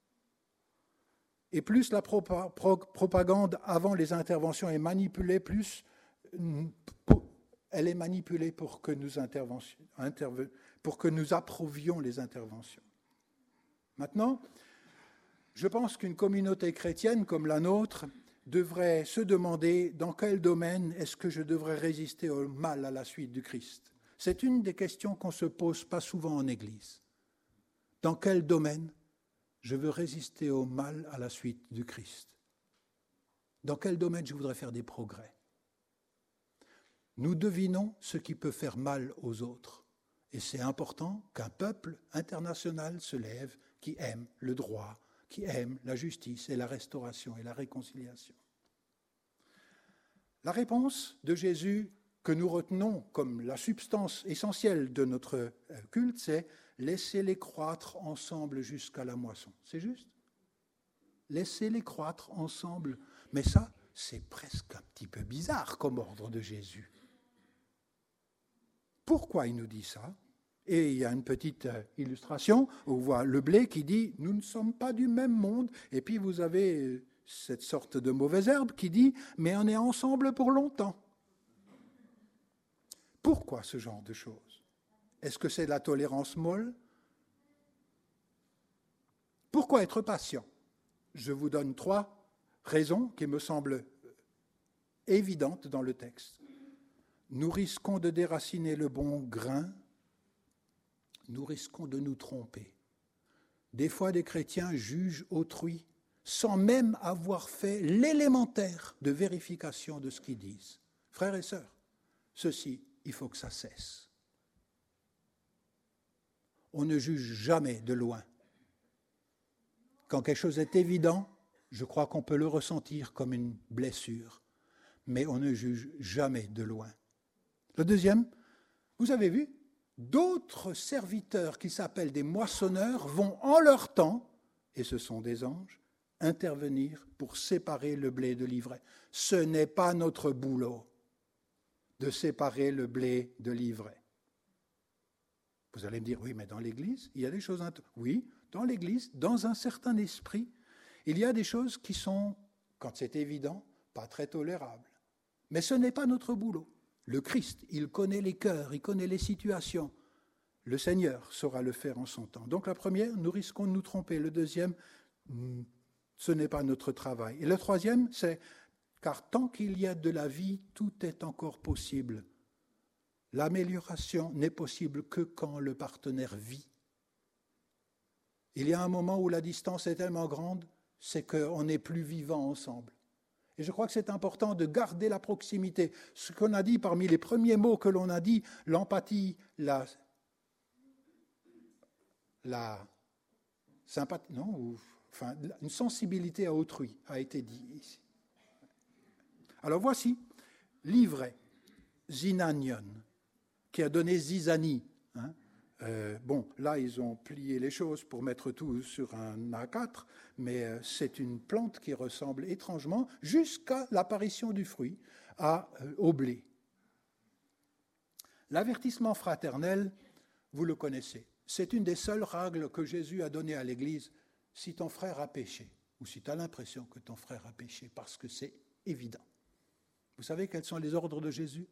Et plus la propagande avant les interventions est manipulée, plus elle est manipulée pour que nous approuvions les interventions. Maintenant, je pense qu'une communauté chrétienne comme la nôtre devrait se demander dans quel domaine est-ce que je devrais résister au mal à la suite du Christ. C'est une des questions qu'on ne se pose pas souvent en Église. Dans quel domaine je veux résister au mal à la suite du Christ? Dans quel domaine je voudrais faire des progrès? Nous devinons ce qui peut faire mal aux autres. Et c'est important qu'un peuple international se lève qui aime le droit, qui aime la justice et la restauration et la réconciliation. La réponse de Jésus que nous retenons comme la substance essentielle de notre culte, c'est « laissez-les croître ensemble jusqu'à la moisson ». C'est juste? Laissez-les croître ensemble. Mais ça, c'est presque un petit peu bizarre comme ordre de Jésus. Pourquoi il nous dit ça? Et il y a une petite illustration où on voit le blé qui dit « nous ne sommes pas du même monde ». Et puis vous avez cette sorte de mauvaise herbe qui dit « mais on est ensemble pour longtemps ». Pourquoi ce genre de choses? Est-ce que c'est de la tolérance molle? Pourquoi être patient? Je vous donne 3 raisons qui me semblent évidentes dans le texte. Nous risquons de déraciner le bon grain, nous risquons de nous tromper. Des fois, des chrétiens jugent autrui sans même avoir fait l'élémentaire de vérification de ce qu'ils disent. Frères et sœurs, ceci, il faut que ça cesse. On ne juge jamais de loin. Quand quelque chose est évident, je crois qu'on peut le ressentir comme une blessure, mais on ne juge jamais de loin. Le deuxième, vous avez vu, d'autres serviteurs qui s'appellent des moissonneurs vont en leur temps, et ce sont des anges, intervenir pour séparer le blé de l'ivraie. Ce n'est pas notre boulot de séparer le blé de l'ivraie. Vous allez me dire, oui, mais dans l'Église, il y a des choses... Oui, dans l'Église, dans un certain esprit, il y a des choses qui sont, quand c'est évident, pas très tolérables. Mais ce n'est pas notre boulot. Le Christ, il connaît les cœurs, il connaît les situations. Le Seigneur saura le faire en son temps. Donc la première, nous risquons de nous tromper. Le deuxième, ce n'est pas notre travail. Et le troisième, c'est, car tant qu'il y a de la vie, tout est encore possible. L'amélioration n'est possible que quand le partenaire vit. Il y a un moment où la distance est tellement grande, c'est qu'on n'est plus vivant ensemble. Et je crois que c'est important de garder la proximité. Ce qu'on a dit parmi les premiers mots que l'on a dit, l'empathie, la sympathie, non, enfin, une sensibilité à autrui a été dit ici. Alors voici l'ivraie, Zinanion, qui a donné Zizani. Bon, là, ils ont plié les choses pour mettre tout sur un A4, mais c'est une plante qui ressemble étrangement, jusqu'à l'apparition du fruit, au blé. L'avertissement fraternel, vous le connaissez. C'est une des seules règles que Jésus a données à l'Église. Si ton frère a péché, ou si tu as l'impression que ton frère a péché, parce que c'est évident. Vous savez quels sont les ordres de Jésus?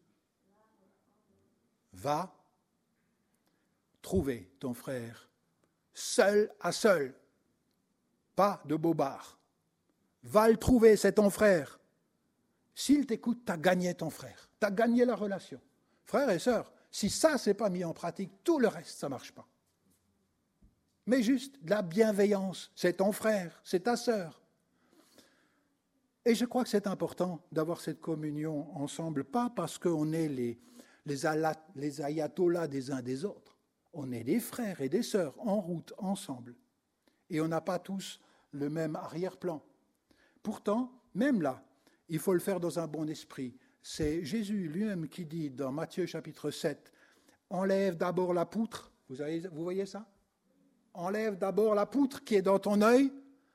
Va trouver ton frère seul à seul, pas de bobard. Va le trouver, c'est ton frère. S'il t'écoute, tu as gagné ton frère, tu as gagné la relation. Frères et sœurs, si ça, c'est pas mis en pratique, tout le reste, ça ne marche pas. Mais juste de la bienveillance, c'est ton frère, c'est ta sœur. Et je crois que c'est important d'avoir cette communion ensemble, pas parce qu'on est les ayatollahs des uns des autres. On est des frères et des sœurs en route ensemble. Et on n'a pas tous le même arrière-plan. Pourtant, même là, il faut le faire dans un bon esprit. C'est Jésus lui-même qui dit dans Matthieu chapitre 7, « Enlève d'abord la poutre ». Vous voyez ça? Enlève d'abord la poutre qui est dans ton œil,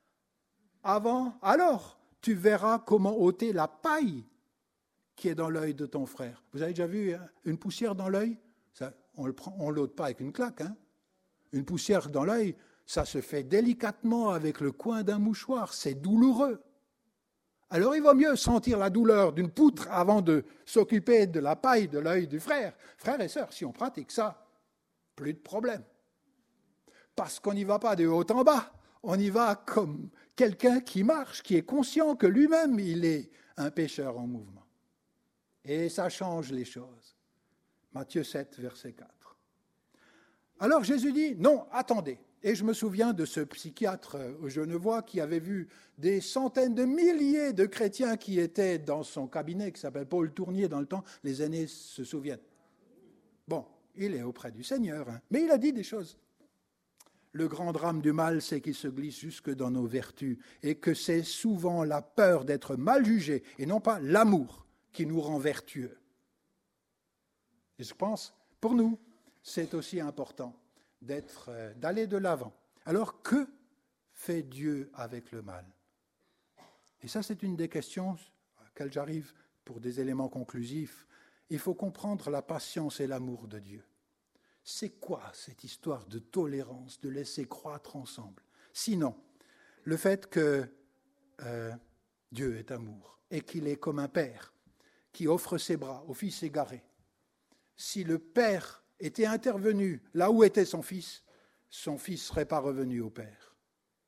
alors tu verras comment ôter la paille qui est dans l'œil de ton frère. Vous avez déjà vu une poussière dans l'œil? Ça, on ne l'ôte pas avec une claque. Une poussière dans l'œil, ça se fait délicatement avec le coin d'un mouchoir. C'est douloureux. Alors il vaut mieux sentir la douleur d'une poutre avant de s'occuper de la paille de l'œil du frère. Frères et sœurs, si on pratique ça, plus de problème. Parce qu'on n'y va pas de haut en bas. On y va comme quelqu'un qui marche, qui est conscient que lui-même, il est un pécheur en mouvement. Et ça change les choses. Matthieu 7, verset 4. Alors Jésus dit, non, attendez. Et je me souviens de ce psychiatre genevois qui avait vu des centaines de milliers de chrétiens qui étaient dans son cabinet, qui s'appelle Paul Tournier dans le temps, les aînés se souviennent. Bon, il est auprès du Seigneur, mais il a dit des choses. Le grand drame du mal, c'est qu'il se glisse jusque dans nos vertus et que c'est souvent la peur d'être mal jugé et non pas l'amour qui nous rend vertueux. Et je pense, pour nous, c'est aussi important d'aller de l'avant. Alors, que fait Dieu avec le mal? Et ça, c'est une des questions à laquelle j'arrive pour des éléments conclusifs. Il faut comprendre la patience et l'amour de Dieu. C'est quoi cette histoire de tolérance, de laisser croître ensemble? Sinon, le fait que Dieu est amour et qu'il est comme un père qui offre ses bras au fils égaré. Si le père était intervenu là où était son fils ne serait pas revenu au Père.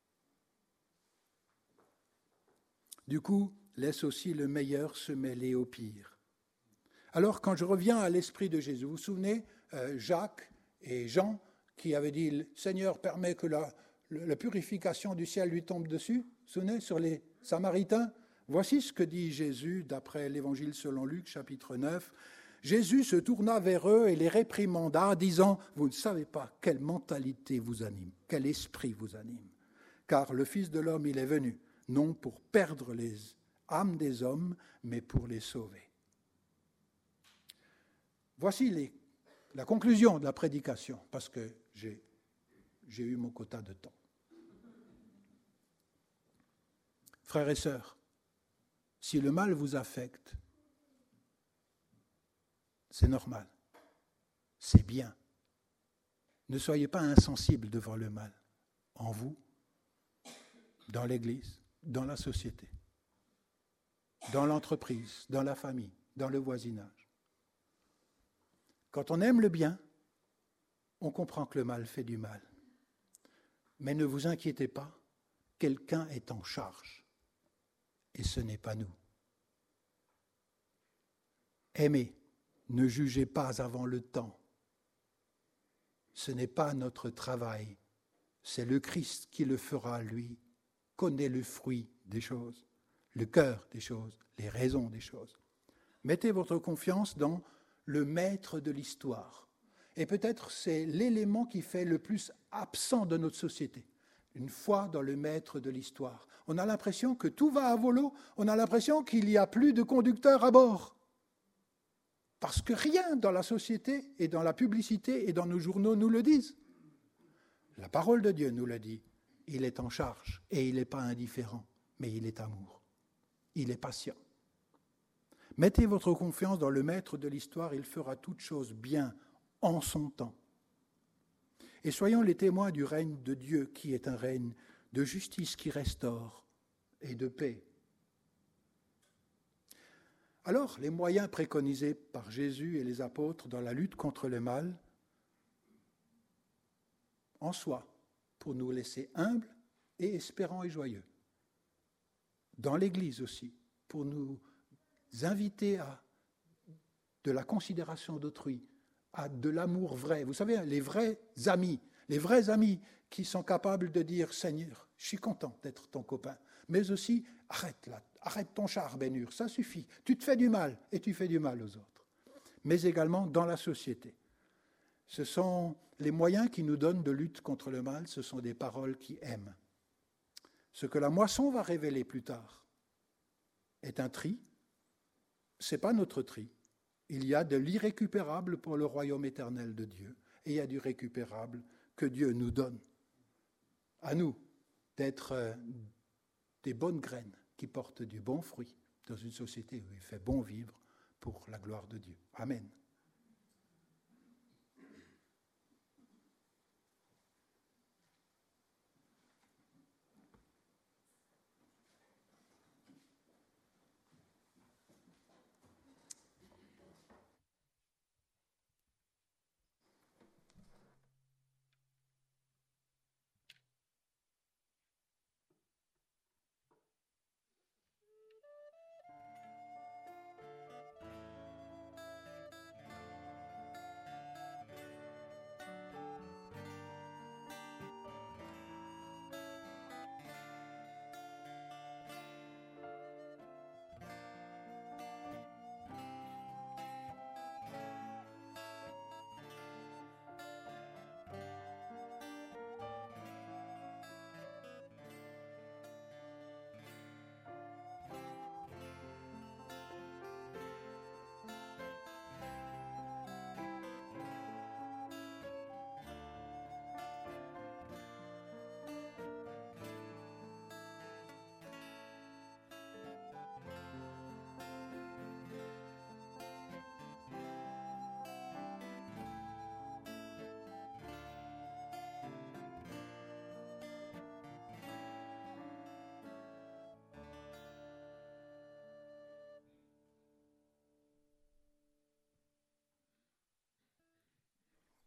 Du coup, laisse aussi le meilleur se mêler au pire. Alors, quand je reviens à l'esprit de Jésus, vous vous souvenez, Jacques et Jean qui avaient dit « Seigneur, permet que la purification du ciel lui tombe dessus », vous vous souvenez, sur les Samaritains. Voici ce que dit Jésus d'après l'Évangile selon Luc, chapitre 9. Jésus se tourna vers eux et les réprimanda, disant « Vous ne savez pas quelle mentalité vous anime, quel esprit vous anime, car le Fils de l'homme, il est venu, non pour perdre les âmes des hommes, mais pour les sauver. » Voici la conclusion de la prédication, parce que j'ai eu mon quota de temps. Frères et sœurs, si le mal vous affecte, c'est normal, c'est bien. Ne soyez pas insensibles devant le mal, en vous, dans l'Église, dans la société, dans l'entreprise, dans la famille, dans le voisinage. Quand on aime le bien, on comprend que le mal fait du mal. Mais ne vous inquiétez pas, quelqu'un est en charge, et ce n'est pas nous. Aimez, ne jugez pas avant le temps. Ce n'est pas notre travail, c'est le Christ qui le fera, lui, connaît le fruit des choses, le cœur des choses, les raisons des choses. Mettez votre confiance dans le maître de l'histoire. Et peut-être c'est l'élément qui fait le plus absent de notre société. Une foi dans le maître de l'histoire. On a l'impression que tout va à volo, on a l'impression qu'il n'y a plus de conducteur à bord. Parce que rien dans la société et dans la publicité et dans nos journaux nous le disent. La parole de Dieu nous le dit. Il est en charge et il n'est pas indifférent, mais il est amour. Il est patient. Mettez votre confiance dans le maître de l'histoire, il fera toutes choses bien en son temps. Et soyons les témoins du règne de Dieu qui est un règne de justice qui restaure et de paix. Alors, les moyens préconisés par Jésus et les apôtres dans la lutte contre le mal, en soi, pour nous laisser humbles et espérants et joyeux. Dans l'Église aussi, pour nous inviter à de la considération d'autrui, à de l'amour vrai. Vous savez, les vrais amis qui sont capables de dire « Seigneur, je suis content d'être ton copain », mais aussi « arrête ton char, Ben-Hur, ça suffit, tu te fais du mal et tu fais du mal aux autres ». Mais également dans la société. Ce sont les moyens qui nous donnent de lutte contre le mal, ce sont des paroles qui aiment. Ce que la moisson va révéler plus tard est un tri. Ce n'est pas notre tri. Il y a de l'irrécupérable pour le royaume éternel de Dieu et il y a du récupérable que Dieu nous donne. À nous d'être des bonnes graines qui portent du bon fruit dans une société où il fait bon vivre pour la gloire de Dieu. Amen.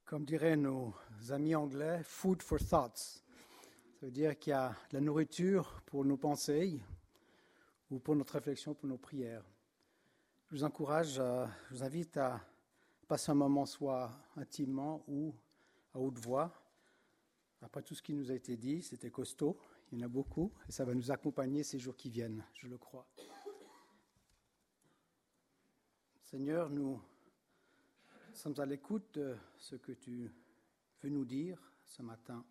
Comme diraient nos amis anglais, food for thoughts. Ça veut dire qu'il y a de la nourriture pour nos pensées ou pour notre réflexion, pour nos prières. Je vous encourage, je vous invite à passer un moment soit intimement ou à haute voix. Après tout ce qui nous a été dit, c'était costaud, il y en a beaucoup, et ça va nous accompagner ces jours qui viennent, je le crois. Seigneur, nous sommes à l'écoute de ce que tu veux nous dire ce matin,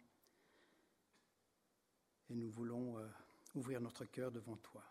et nous voulons ouvrir notre cœur devant toi.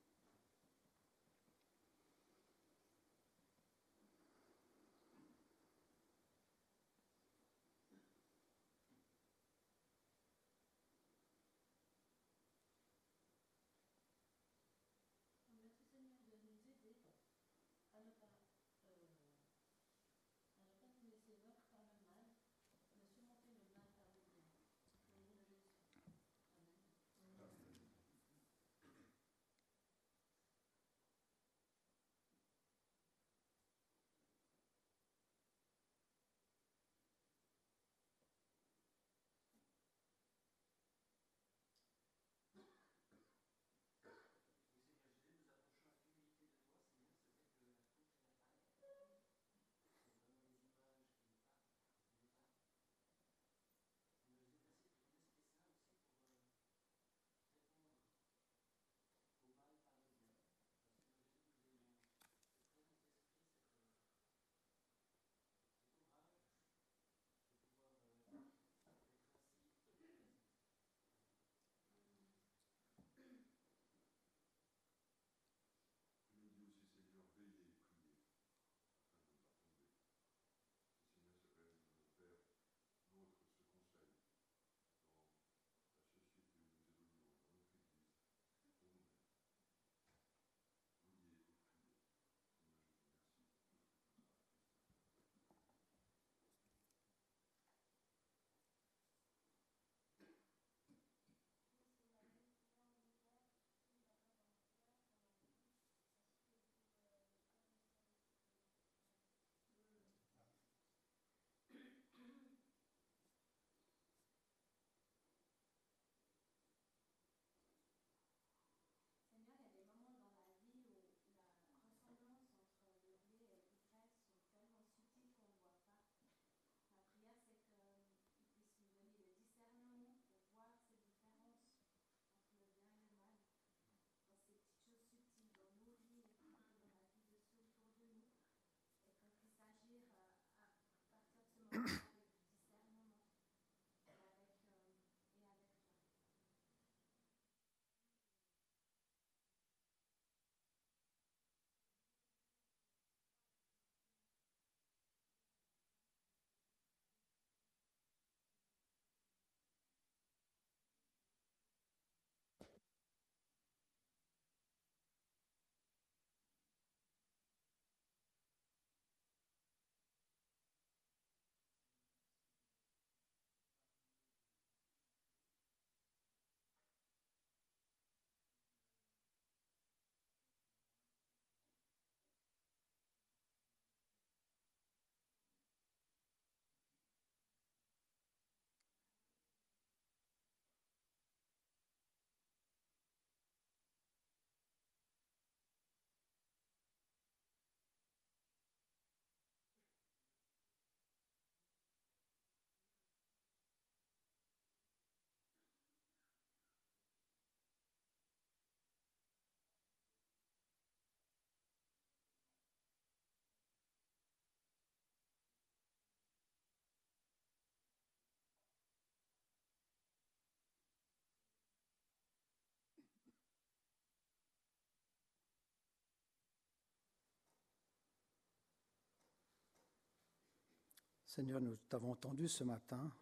Seigneur, nous t'avons entendu ce matin,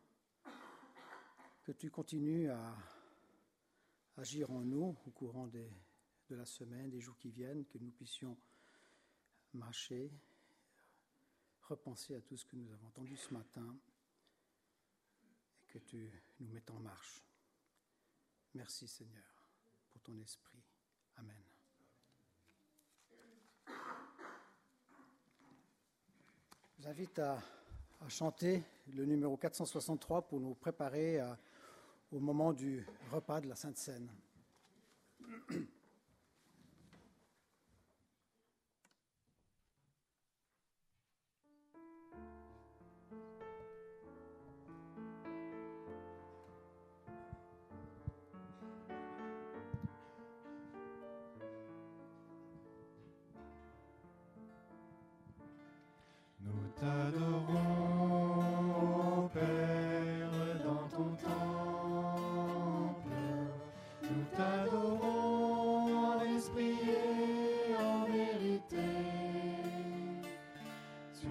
que tu continues à agir en nous au courant de la semaine, des jours qui viennent, que nous puissions marcher, repenser à tout ce que nous avons entendu ce matin et que tu nous mettes en marche. Merci Seigneur pour ton esprit. Amen. Je vous invite à chanter le numéro 463 pour nous préparer au moment du repas de la Sainte Seine. Nous t'adorons, ô Père, dans ton temple. Nous t'adorons en esprit et en vérité. Tu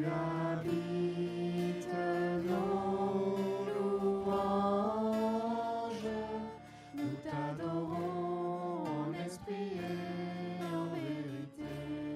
habites nos louanges. Nous t'adorons en esprit et en vérité.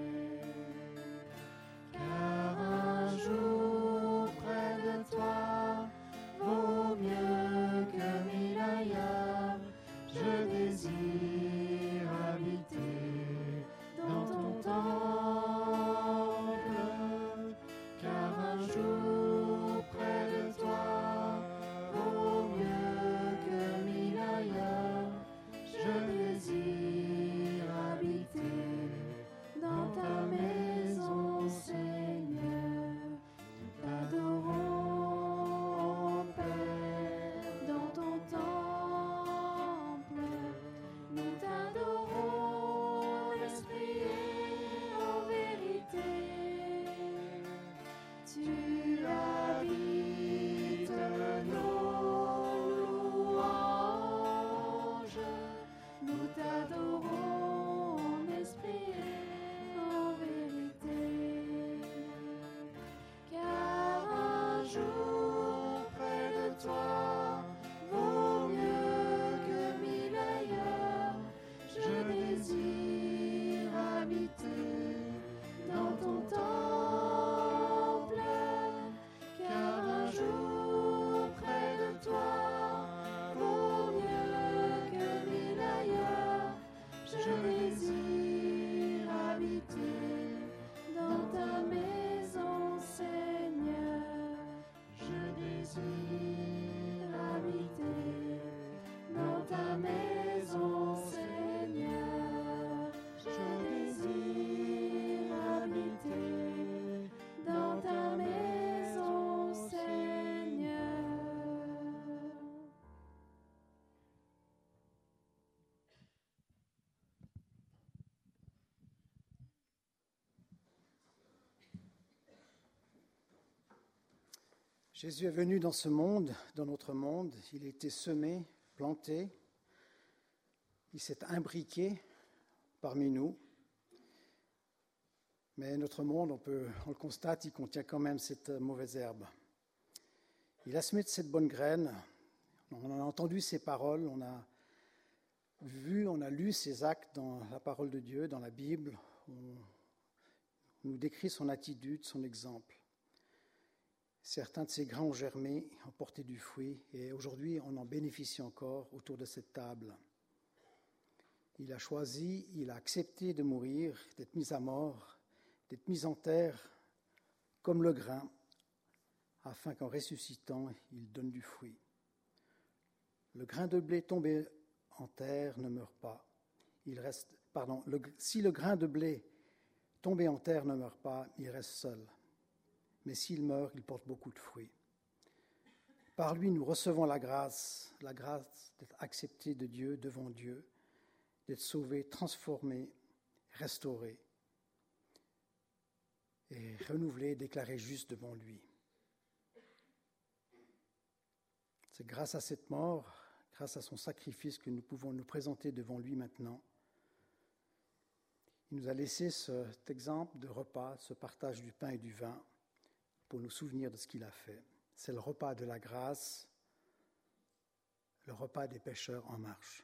Car un jour près de toi vaut mieux que 1000 ailleurs. Je désire habiter dans ton temple. Car un jour près de toi vaut mieux que 1000 ailleurs. Je désire habiter dans ta maison, Seigneur. Nous t'adorons, Père, dans ton temple. Nous t'adorons en esprit et en vérité. Tu habites nos louanges. Nous t'adorons en esprit et en vérité. Car un jour près de toi vaut mieux que 1000 ailleurs. Je désire habiter dans ton temple. Car un jour près de toi vaut mieux que 1000 ailleurs. Je désire habiter dans ta maison, Seigneur. Je désire habiter dans ta maison, Seigneur. Je désire habiter dans ta maison, Seigneur. Jésus est venu dans ce monde, dans notre monde. Il a été semé, planté. Il s'est imbriqué parmi nous. Mais notre monde, on le constate, il contient quand même cette mauvaise herbe. Il a semé de cette bonne graine. On a entendu ses paroles, on a lu ses actes dans la parole de Dieu, dans la Bible. On nous décrit son attitude, son exemple. Certains de ces grains ont germé, ont porté du fruit, et aujourd'hui, on en bénéficie encore autour de cette table. Il a choisi, il a accepté de mourir, d'être mis à mort, d'être mis en terre comme le grain, afin qu'en ressuscitant, il donne du fruit. Le grain de blé tombé en terre ne meurt pas. Si le grain de blé tombé en terre ne meurt pas, il reste seul. Mais s'il meurt, il porte beaucoup de fruits. Par lui, nous recevons la grâce d'être acceptés de Dieu, devant Dieu, d'être sauvés, transformés, restaurés et renouvelés, déclarés justes devant lui. C'est grâce à cette mort, grâce à son sacrifice que nous pouvons nous présenter devant lui maintenant. Il nous a laissé cet exemple de repas, ce partage du pain et du vin, pour nous souvenir de ce qu'il a fait. C'est le repas de la grâce, le repas des pécheurs en marche.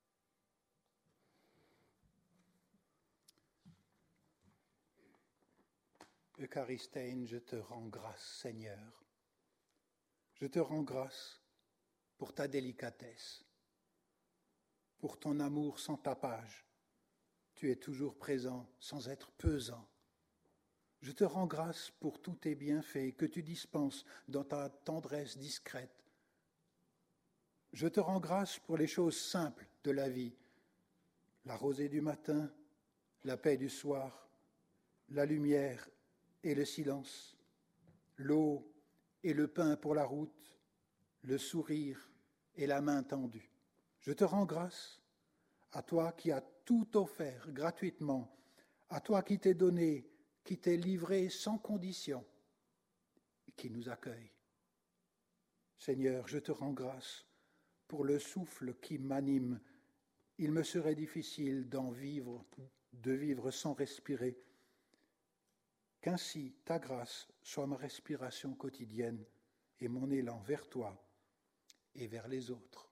Eucharistéen, je te rends grâce, Seigneur. Je te rends grâce pour ta délicatesse, pour ton amour sans tapage. Tu es toujours présent sans être pesant. Je te rends grâce pour tous tes bienfaits que tu dispenses dans ta tendresse discrète. Je te rends grâce pour les choses simples de la vie, la rosée du matin, la paix du soir, la lumière et le silence, l'eau et le pain pour la route, le sourire et la main tendue. Je te rends grâce, à toi qui as tout offert gratuitement, à toi qui t'es donné, qui t'est livré sans condition, et qui nous accueille. Seigneur, je te rends grâce pour le souffle qui m'anime. Il me serait difficile de vivre sans respirer. Qu'ainsi ta grâce soit ma respiration quotidienne et mon élan vers toi et vers les autres.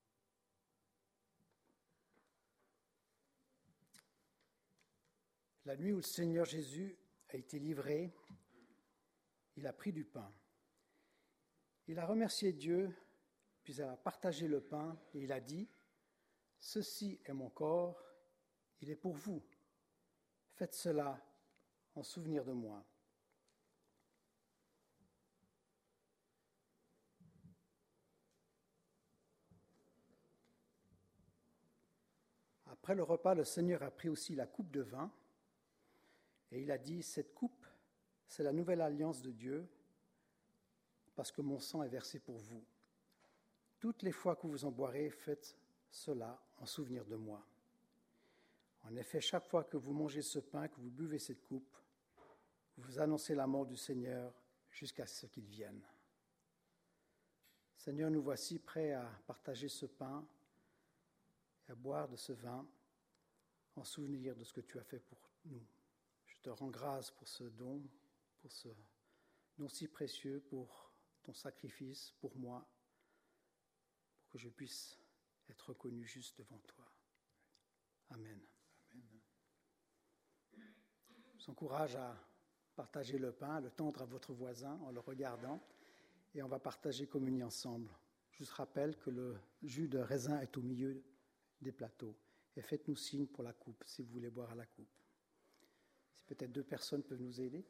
La nuit où le Seigneur Jésus a été livré, il a pris du pain. Il a remercié Dieu, puis il a partagé le pain et il a dit « Ceci est mon corps, il est pour vous. Faites cela en souvenir de moi. » Après le repas, le Seigneur a pris aussi la coupe de vin et il a dit « Cette coupe, c'est la nouvelle alliance de Dieu, parce que mon sang est versé pour vous. Toutes les fois que vous en boirez, faites cela en souvenir de moi. En effet, chaque fois que vous mangez ce pain, que vous buvez cette coupe, vous annoncez la mort du Seigneur jusqu'à ce qu'il vienne. Seigneur, nous voici prêts à partager ce pain et à boire de ce vin en souvenir de ce que tu as fait pour nous. Je te rends grâce pour ce don si précieux, pour ton sacrifice pour moi, pour que je puisse être reconnu juste devant toi. Amen. Amen. Je vous encourage à partager le pain, à le tendre à votre voisin en le regardant, et on va partager communion ensemble. Je vous rappelle que le jus de raisin est au milieu des plateaux. Et faites-nous signe pour la coupe, si vous voulez boire à la coupe. Si peut-être 2 personnes peuvent nous aider.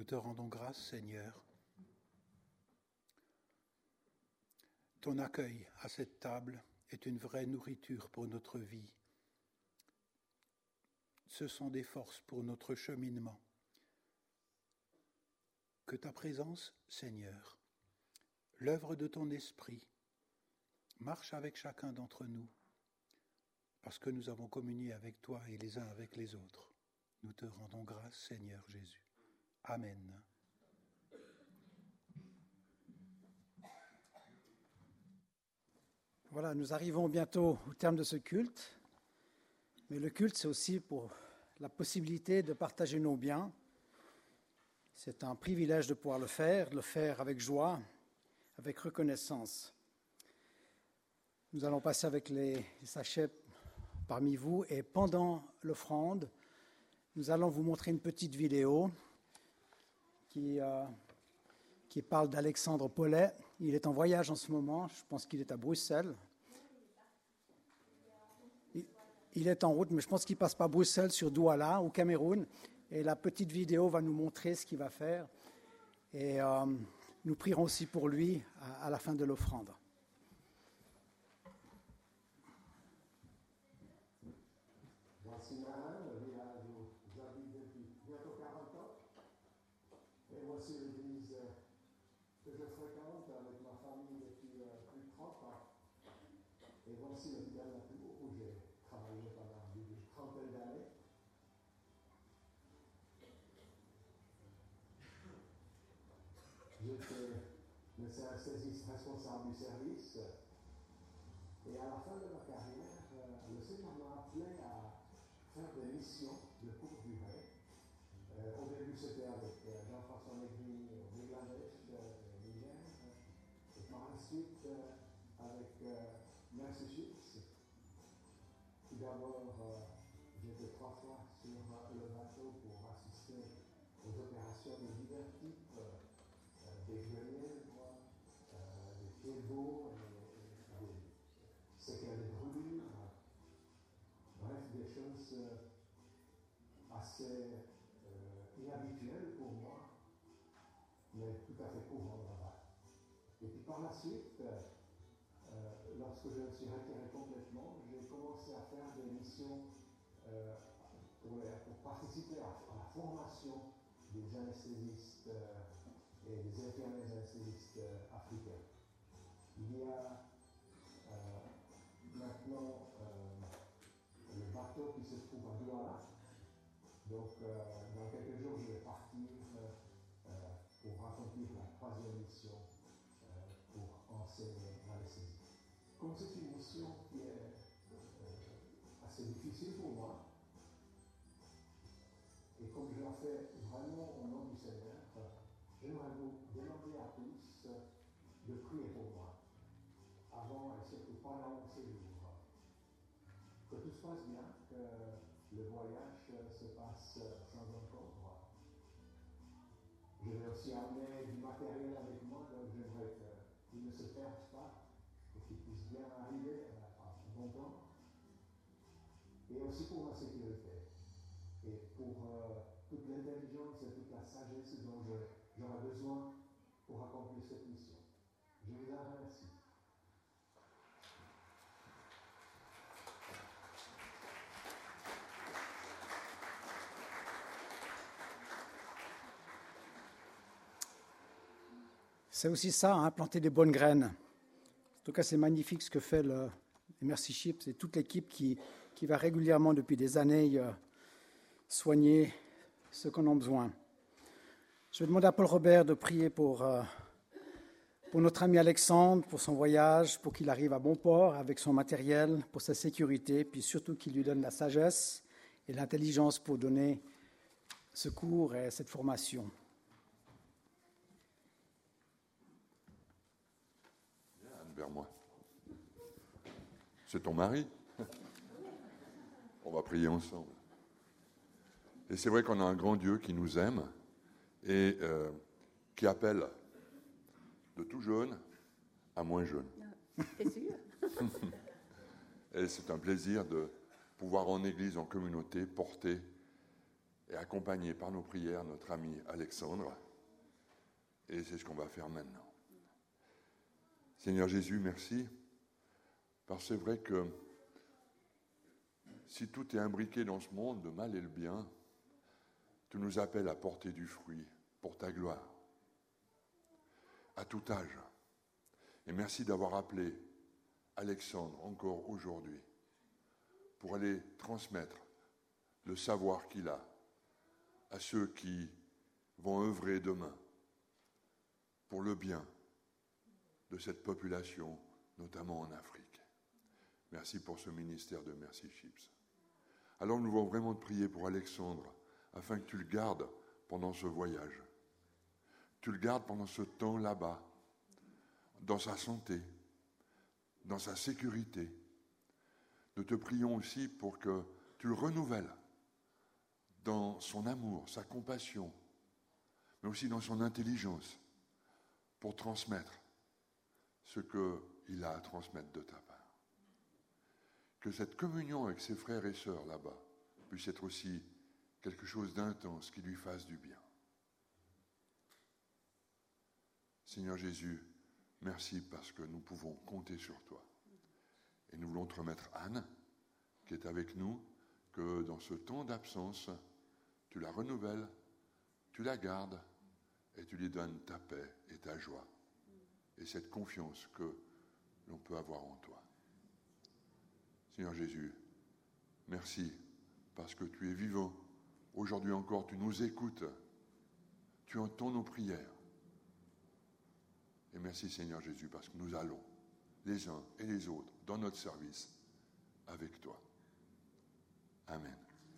te rendons grâce, Seigneur. Ton accueil à cette table est une vraie nourriture pour notre vie. Ce sont des forces pour notre cheminement. Que ta présence, Seigneur, l'œuvre de ton esprit, marche avec chacun d'entre nous, parce que nous avons communié avec toi et les uns avec les autres. Nous te rendons grâce, Seigneur Jésus. Amen. Voilà, nous arrivons bientôt au terme de ce culte. Mais le culte, c'est aussi pour la possibilité de partager nos biens. C'est un privilège de pouvoir le faire avec joie, avec reconnaissance. Nous allons passer avec les sachets parmi vous et pendant l'offrande, nous allons vous montrer une petite vidéo qui parle d'Alexandre Paulet. Il est en voyage en ce moment, je pense qu'il est à Bruxelles. Il est en route, mais je pense qu'il passe par Bruxelles sur Douala, au Cameroun. Et la petite vidéo va nous montrer ce qu'il va faire. Et nous prierons aussi pour lui à la fin de l'offrande. Voici Marin, le village où j'habite depuis bientôt 40 ans. Et voici l'église que je fréquente avec ma famille depuis plus de 30 ans. Et voici l'hôpital la plus où j'ai travaillé pendant une trentaine d'années. J'étais médecin anesthésiste responsable du service. Et à la fin de ma carrière, le Seigneur m'a appelé à faire des missions de courte durée. Au début, c'était avec Jean-François Negri au Bangladesh, Niger, et par la suite avec Massachusetts. Tout d'abord, j'étais 3 fois sur le bateau pour assister aux opérations de divers types, des guenièvres, des fièvres, des séquelles de brûlures, bref, des choses assez inhabituelles pour moi, mais tout à fait courantes là-bas. Et puis par la suite, lorsque je me suis retiré complètement, j'ai commencé à faire des missions pour participer à la formation des anesthésistes et des infirmiers anesthésistes africains. Il y a maintenant le bateau qui se trouve à Douala. Donc, dans quelques jours, je vais partir pour accomplir la 3e mission pour enseigner l'anesthésie. Comme c'est une mission qui est assez difficile pour moi, et comme je la fais vraiment au nom du Seigneur, j'aimerais vous demander à tous de prier pour moi, avant et surtout pendant ce séjour. Que tout se passe bien, que le voyage se passe sans encombre. Je vais aussi amener du matériel avec moi, donc j'aimerais qu'il ne se perde pas et qu'il puisse bien arriver à bon temps. Et aussi pour ma sécurité et pour toute l'intelligence et toute la sagesse dont j'aurai besoin pour accomplir cette mission. Je vous en remercie. C'est aussi ça, hein, planter des bonnes graines. En tout cas, c'est magnifique ce que fait les Mercy Ships et toute l'équipe qui va régulièrement depuis des années soigner ceux qui en ont besoin. Je vais demander à Paul Robert de prier pour notre ami Alexandre, pour son voyage, pour qu'il arrive à bon port avec son matériel, pour sa sécurité, puis surtout qu'il lui donne la sagesse et l'intelligence pour donner ce cours et cette formation. Vers moi. C'est ton mari. On va prier ensemble. Et c'est vrai qu'on a un grand Dieu qui nous aime et qui appelle de tout jeune à moins jeune. T'es sûr? Et c'est un plaisir de pouvoir en église, en communauté, porter et accompagné par nos prières notre ami Alexandre. Et c'est ce qu'on va faire maintenant. Seigneur Jésus, merci, parce que c'est vrai que si tout est imbriqué dans ce monde, le mal et le bien, tu nous appelles à porter du fruit pour ta gloire, à tout âge. Et merci d'avoir appelé Alexandre encore aujourd'hui pour aller transmettre le savoir qu'il a à ceux qui vont œuvrer demain pour le bien de cette population, notamment en Afrique. Merci pour ce ministère de Mercy Ships. Alors nous voulons vraiment te prier pour Alexandre, afin que tu le gardes pendant ce voyage. Tu le gardes pendant ce temps là-bas, dans sa santé, dans sa sécurité. Nous te prions aussi pour que tu le renouvelles dans son amour, sa compassion, mais aussi dans son intelligence, pour transmettre ce qu'il a à transmettre de ta part. Que cette communion avec ses frères et sœurs là-bas puisse être aussi quelque chose d'intense qui lui fasse du bien. Seigneur Jésus, merci parce que nous pouvons compter sur toi. Et nous voulons te remettre Anne, qui est avec nous, que dans ce temps d'absence, tu la renouvelles, tu la gardes et tu lui donnes ta paix et ta joie et cette confiance que l'on peut avoir en toi. Seigneur Jésus, merci parce que tu es vivant. Aujourd'hui encore, tu nous écoutes, tu entends nos prières. Et merci Seigneur Jésus parce que nous allons, les uns et les autres, dans notre service, avec toi. Amen.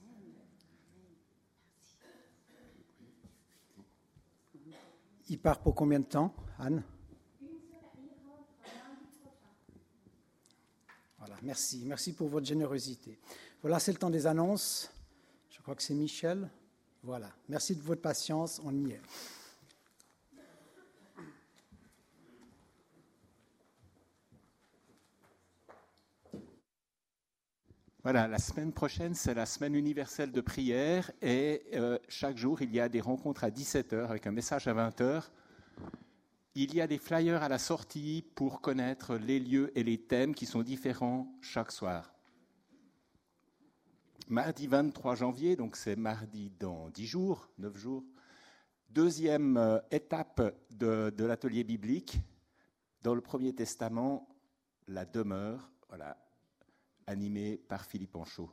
Il part pour combien de temps, Anne? Voilà, merci. Merci pour votre générosité. Voilà, c'est le temps des annonces. Je crois que c'est Michel. Voilà, merci de votre patience, on y est. Voilà, la semaine prochaine, c'est la semaine universelle de prière et chaque jour, il y a des rencontres à 17h avec un message à 20h. Il y a des flyers à la sortie pour connaître les lieux et les thèmes qui sont différents chaque soir. Mardi 23 janvier, donc c'est mardi dans 10 jours, 9 jours, deuxième étape de l'atelier biblique. Dans le Premier Testament, la demeure, voilà, animé par Philippe Anchaud.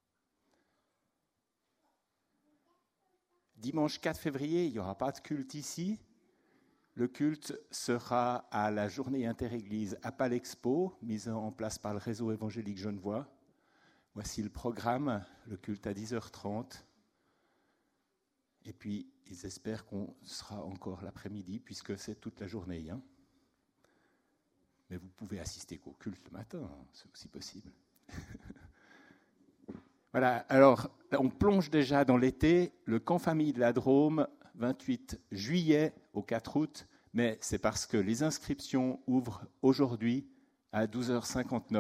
Dimanche 4 février, il n'y aura pas de culte ici. Le culte sera à la journée interéglise à Palexpo, mise en place par le réseau évangélique genevois. Voici le programme, le culte à 10h30. Et puis, ils espèrent qu'on sera encore l'après-midi, puisque c'est toute la journée. Hein. Mais vous pouvez assister qu'au culte le matin, hein, c'est aussi possible. Voilà, alors on plonge déjà dans l'été, le camp famille de la Drôme, 28 juillet au 4 août, mais c'est parce que les inscriptions ouvrent aujourd'hui à 12h59.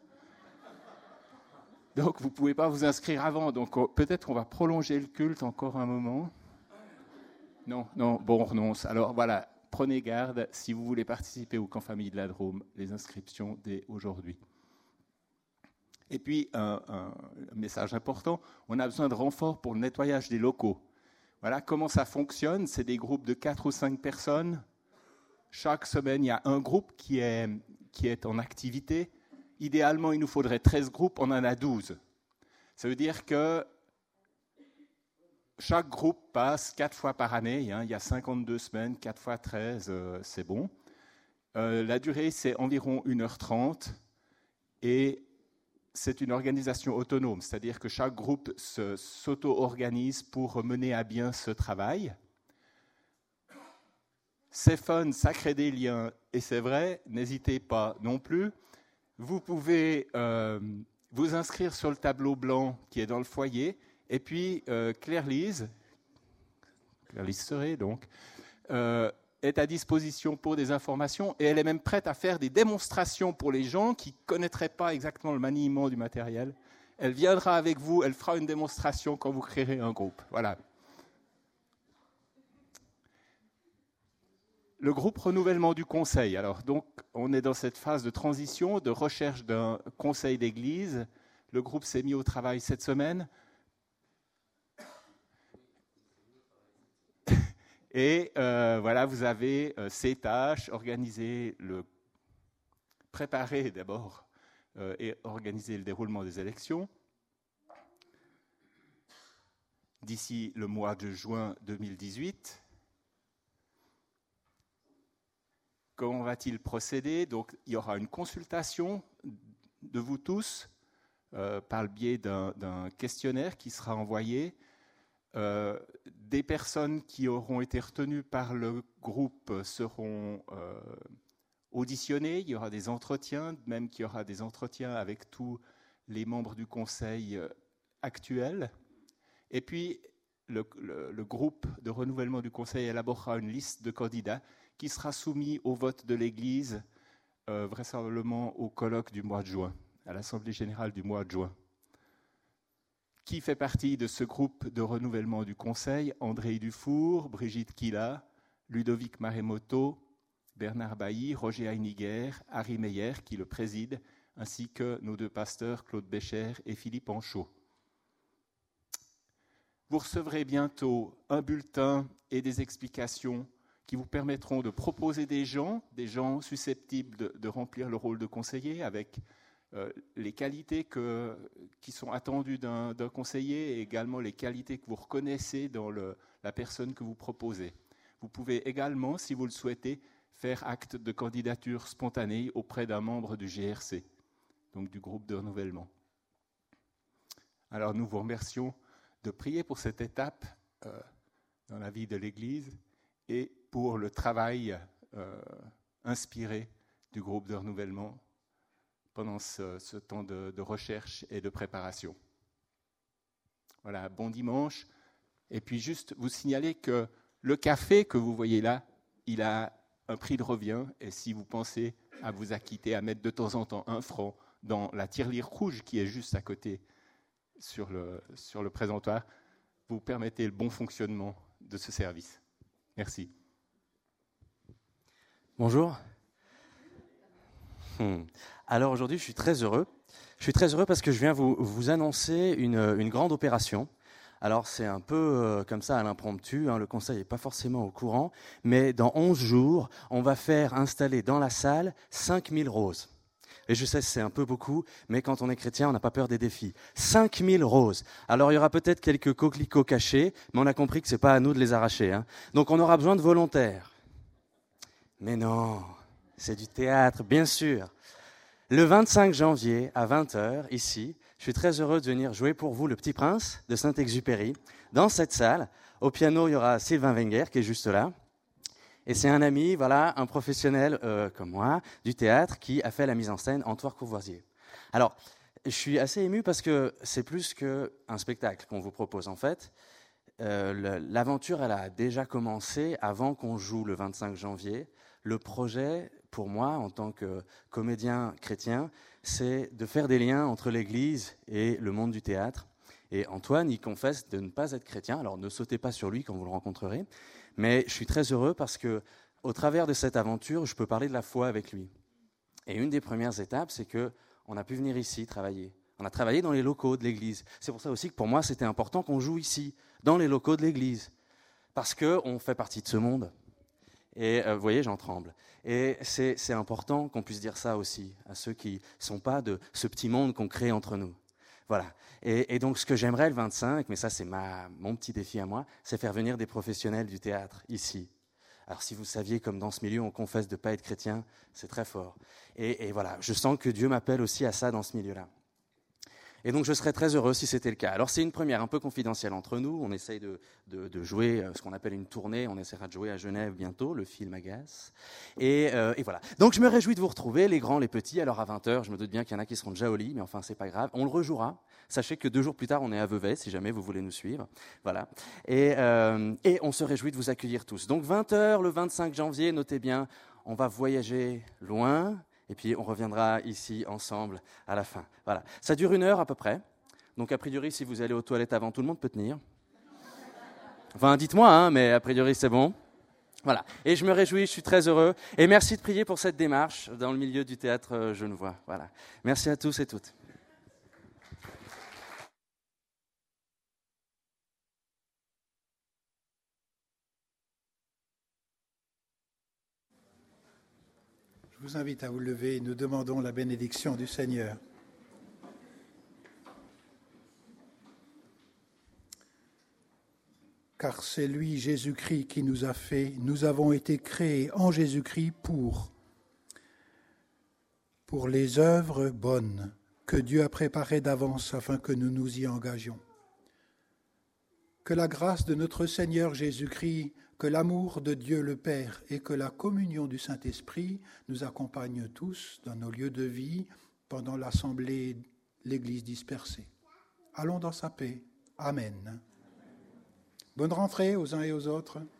Donc vous ne pouvez pas vous inscrire avant, donc peut-être qu'on va prolonger le culte encore un moment. Non, bon, on renonce. Alors voilà, prenez garde, si vous voulez participer au camp famille de la Drôme, les inscriptions dès aujourd'hui. Et puis, un message important, on a besoin de renforts pour le nettoyage des locaux. Voilà comment ça fonctionne, c'est des groupes de 4 ou 5 personnes. Chaque semaine, il y a un groupe qui est en activité. Idéalement, il nous faudrait 13 groupes, on en a 12. Ça veut dire que chaque groupe passe 4 fois par année, hein, il y a 52 semaines, 4 fois 13, c'est bon. La durée, c'est environ 1h30 et c'est une organisation autonome, c'est-à-dire que chaque groupe s'auto-organise pour mener à bien ce travail. C'est fun, ça crée des liens, et c'est vrai, n'hésitez pas non plus. Vous pouvez vous inscrire sur le tableau blanc qui est dans le foyer, et puis Claire-Lise Serré, donc, est à disposition pour des informations et elle est même prête à faire des démonstrations pour les gens qui ne connaîtraient pas exactement le maniement du matériel. Elle viendra avec vous, elle fera une démonstration quand vous créerez un groupe. Voilà. Le groupe renouvellement du conseil. Alors, donc, on est dans cette phase de transition, de recherche d'un conseil d'église. Le groupe s'est mis au travail cette semaine. Et voilà, vous avez ces tâches, préparer d'abord et organiser le déroulement des élections. D'ici le mois de juin 2018. Comment va-t-il procéder? Donc, il y aura une consultation de vous tous par le biais d'un questionnaire qui sera envoyé. Des personnes qui auront été retenues par le groupe seront auditionnées. Il y aura des entretiens, même qu'il y aura des entretiens avec tous les membres du conseil actuel. Et puis, le groupe de renouvellement du conseil élaborera une liste de candidats qui sera soumis au vote de l'Église, vraisemblablement au colloque du mois de juin, à l'Assemblée générale du mois de juin. Qui fait partie de ce groupe de renouvellement du Conseil? André Dufour, Brigitte Kila, Ludovic Maremoto, Bernard Bailly, Roger Heiniger, Harry Meyer, qui le préside, ainsi que nos deux pasteurs, Claude Bécher et Philippe Anchaud. Vous recevrez bientôt un bulletin et des explications qui vous permettront de proposer des gens susceptibles de remplir le rôle de conseiller avec les qualités qui sont attendues d'un conseiller et également les qualités que vous reconnaissez dans la personne que vous proposez. Vous pouvez également, si vous le souhaitez, faire acte de candidature spontanée auprès d'un membre du GRC, donc du groupe de renouvellement. Alors nous vous remercions de prier pour cette étape dans la vie de l'Église et pour le travail inspiré du groupe de renouvellement pendant ce temps de recherche et de préparation. Voilà, bon dimanche. Et puis juste vous signaler que le café que vous voyez là, il a un prix de revient. Et si vous pensez à vous acquitter, à mettre de temps en temps 1 franc dans la tirelire rouge qui est juste à côté sur le présentoir, vous permettez le bon fonctionnement de ce service. Merci. Bonjour. Alors aujourd'hui, je suis très heureux. Je suis très heureux parce que je viens vous annoncer une grande opération. Alors c'est un peu comme ça à l'impromptu, le conseil n'est pas forcément au courant, mais dans 11 jours, on va faire installer dans la salle 5000 roses. Et je sais, c'est un peu beaucoup, mais quand on est chrétien, on n'a pas peur des défis. 5000 roses. Alors il y aura peut-être quelques coquelicots cachés, mais on a compris que ce n'est pas à nous de les arracher. Donc on aura besoin de volontaires. Mais non, c'est du théâtre, bien sûr. Le 25 janvier à 20h, ici, je suis très heureux de venir jouer pour vous Le Petit Prince de Saint-Exupéry. Dans cette salle, au piano, il y aura Sylvain Wenger qui est juste là. Et c'est un ami, voilà, un professionnel comme moi, du théâtre, qui a fait la mise en scène Antoine Courvoisier. Alors, je suis assez ému parce que c'est plus qu'un spectacle qu'on vous propose. En fait, l'aventure, elle a déjà commencé avant qu'on joue le 25 janvier. Le projet, pour moi, en tant que comédien chrétien, c'est de faire des liens entre l'Église et le monde du théâtre. Et Antoine, il confesse de ne pas être chrétien. Alors, ne sautez pas sur lui quand vous le rencontrerez. Mais je suis très heureux parce que, au travers de cette aventure, je peux parler de la foi avec lui. Et une des premières étapes, c'est qu'on a pu venir ici travailler. On a travaillé dans les locaux de l'Église. C'est pour ça aussi que pour moi, c'était important qu'on joue ici, dans les locaux de l'Église. Parce qu'on fait partie de ce monde. Et vous voyez, j'en tremble. Et c'est important qu'on puisse dire ça aussi à ceux qui ne sont pas de ce petit monde qu'on crée entre nous. Voilà. Et donc, ce que j'aimerais le 25, mais ça, c'est mon petit défi à moi, c'est faire venir des professionnels du théâtre ici. Alors, si vous saviez, comme dans ce milieu, on confesse de ne pas être chrétien, c'est très fort. Et voilà, je sens que Dieu m'appelle aussi à ça dans ce milieu-là. Et donc, je serais très heureux si c'était le cas. Alors, c'est une première un peu confidentielle entre nous. On essaye de jouer ce qu'on appelle une tournée. On essaiera de jouer à Genève bientôt, le film agace. Et voilà. Donc, je me réjouis de vous retrouver, les grands, les petits. Alors, à 20h, je me doute bien qu'il y en a qui seront déjà au lit, mais enfin, c'est pas grave. On le rejouera. Sachez que 2 jours plus tard, on est à Vevey, si jamais vous voulez nous suivre. Voilà. Et on se réjouit de vous accueillir tous. Donc, 20h, le 25 janvier, notez bien, on va voyager loin. Et puis, on reviendra ici ensemble à la fin. Voilà. Ça dure 1 heure à peu près. Donc a priori, si vous allez aux toilettes avant, tout le monde peut tenir. Enfin, dites-moi, hein, mais a priori, c'est bon. Voilà. Et je me réjouis, je suis très heureux. Et merci de prier pour cette démarche dans le milieu du théâtre genevois. Voilà. Merci à tous et toutes. Je vous invite à vous lever et nous demandons la bénédiction du Seigneur. Car c'est lui, Jésus-Christ, qui nous a fait. Nous avons été créés en Jésus-Christ pour les œuvres bonnes que Dieu a préparées d'avance afin que nous nous y engagions. Que la grâce de notre Seigneur Jésus-Christ, que l'amour de Dieu le Père et que la communion du Saint-Esprit nous accompagnent tous dans nos lieux de vie pendant l'assemblée, l'Église dispersée. Allons dans sa paix. Amen. Bonne rentrée aux uns et aux autres.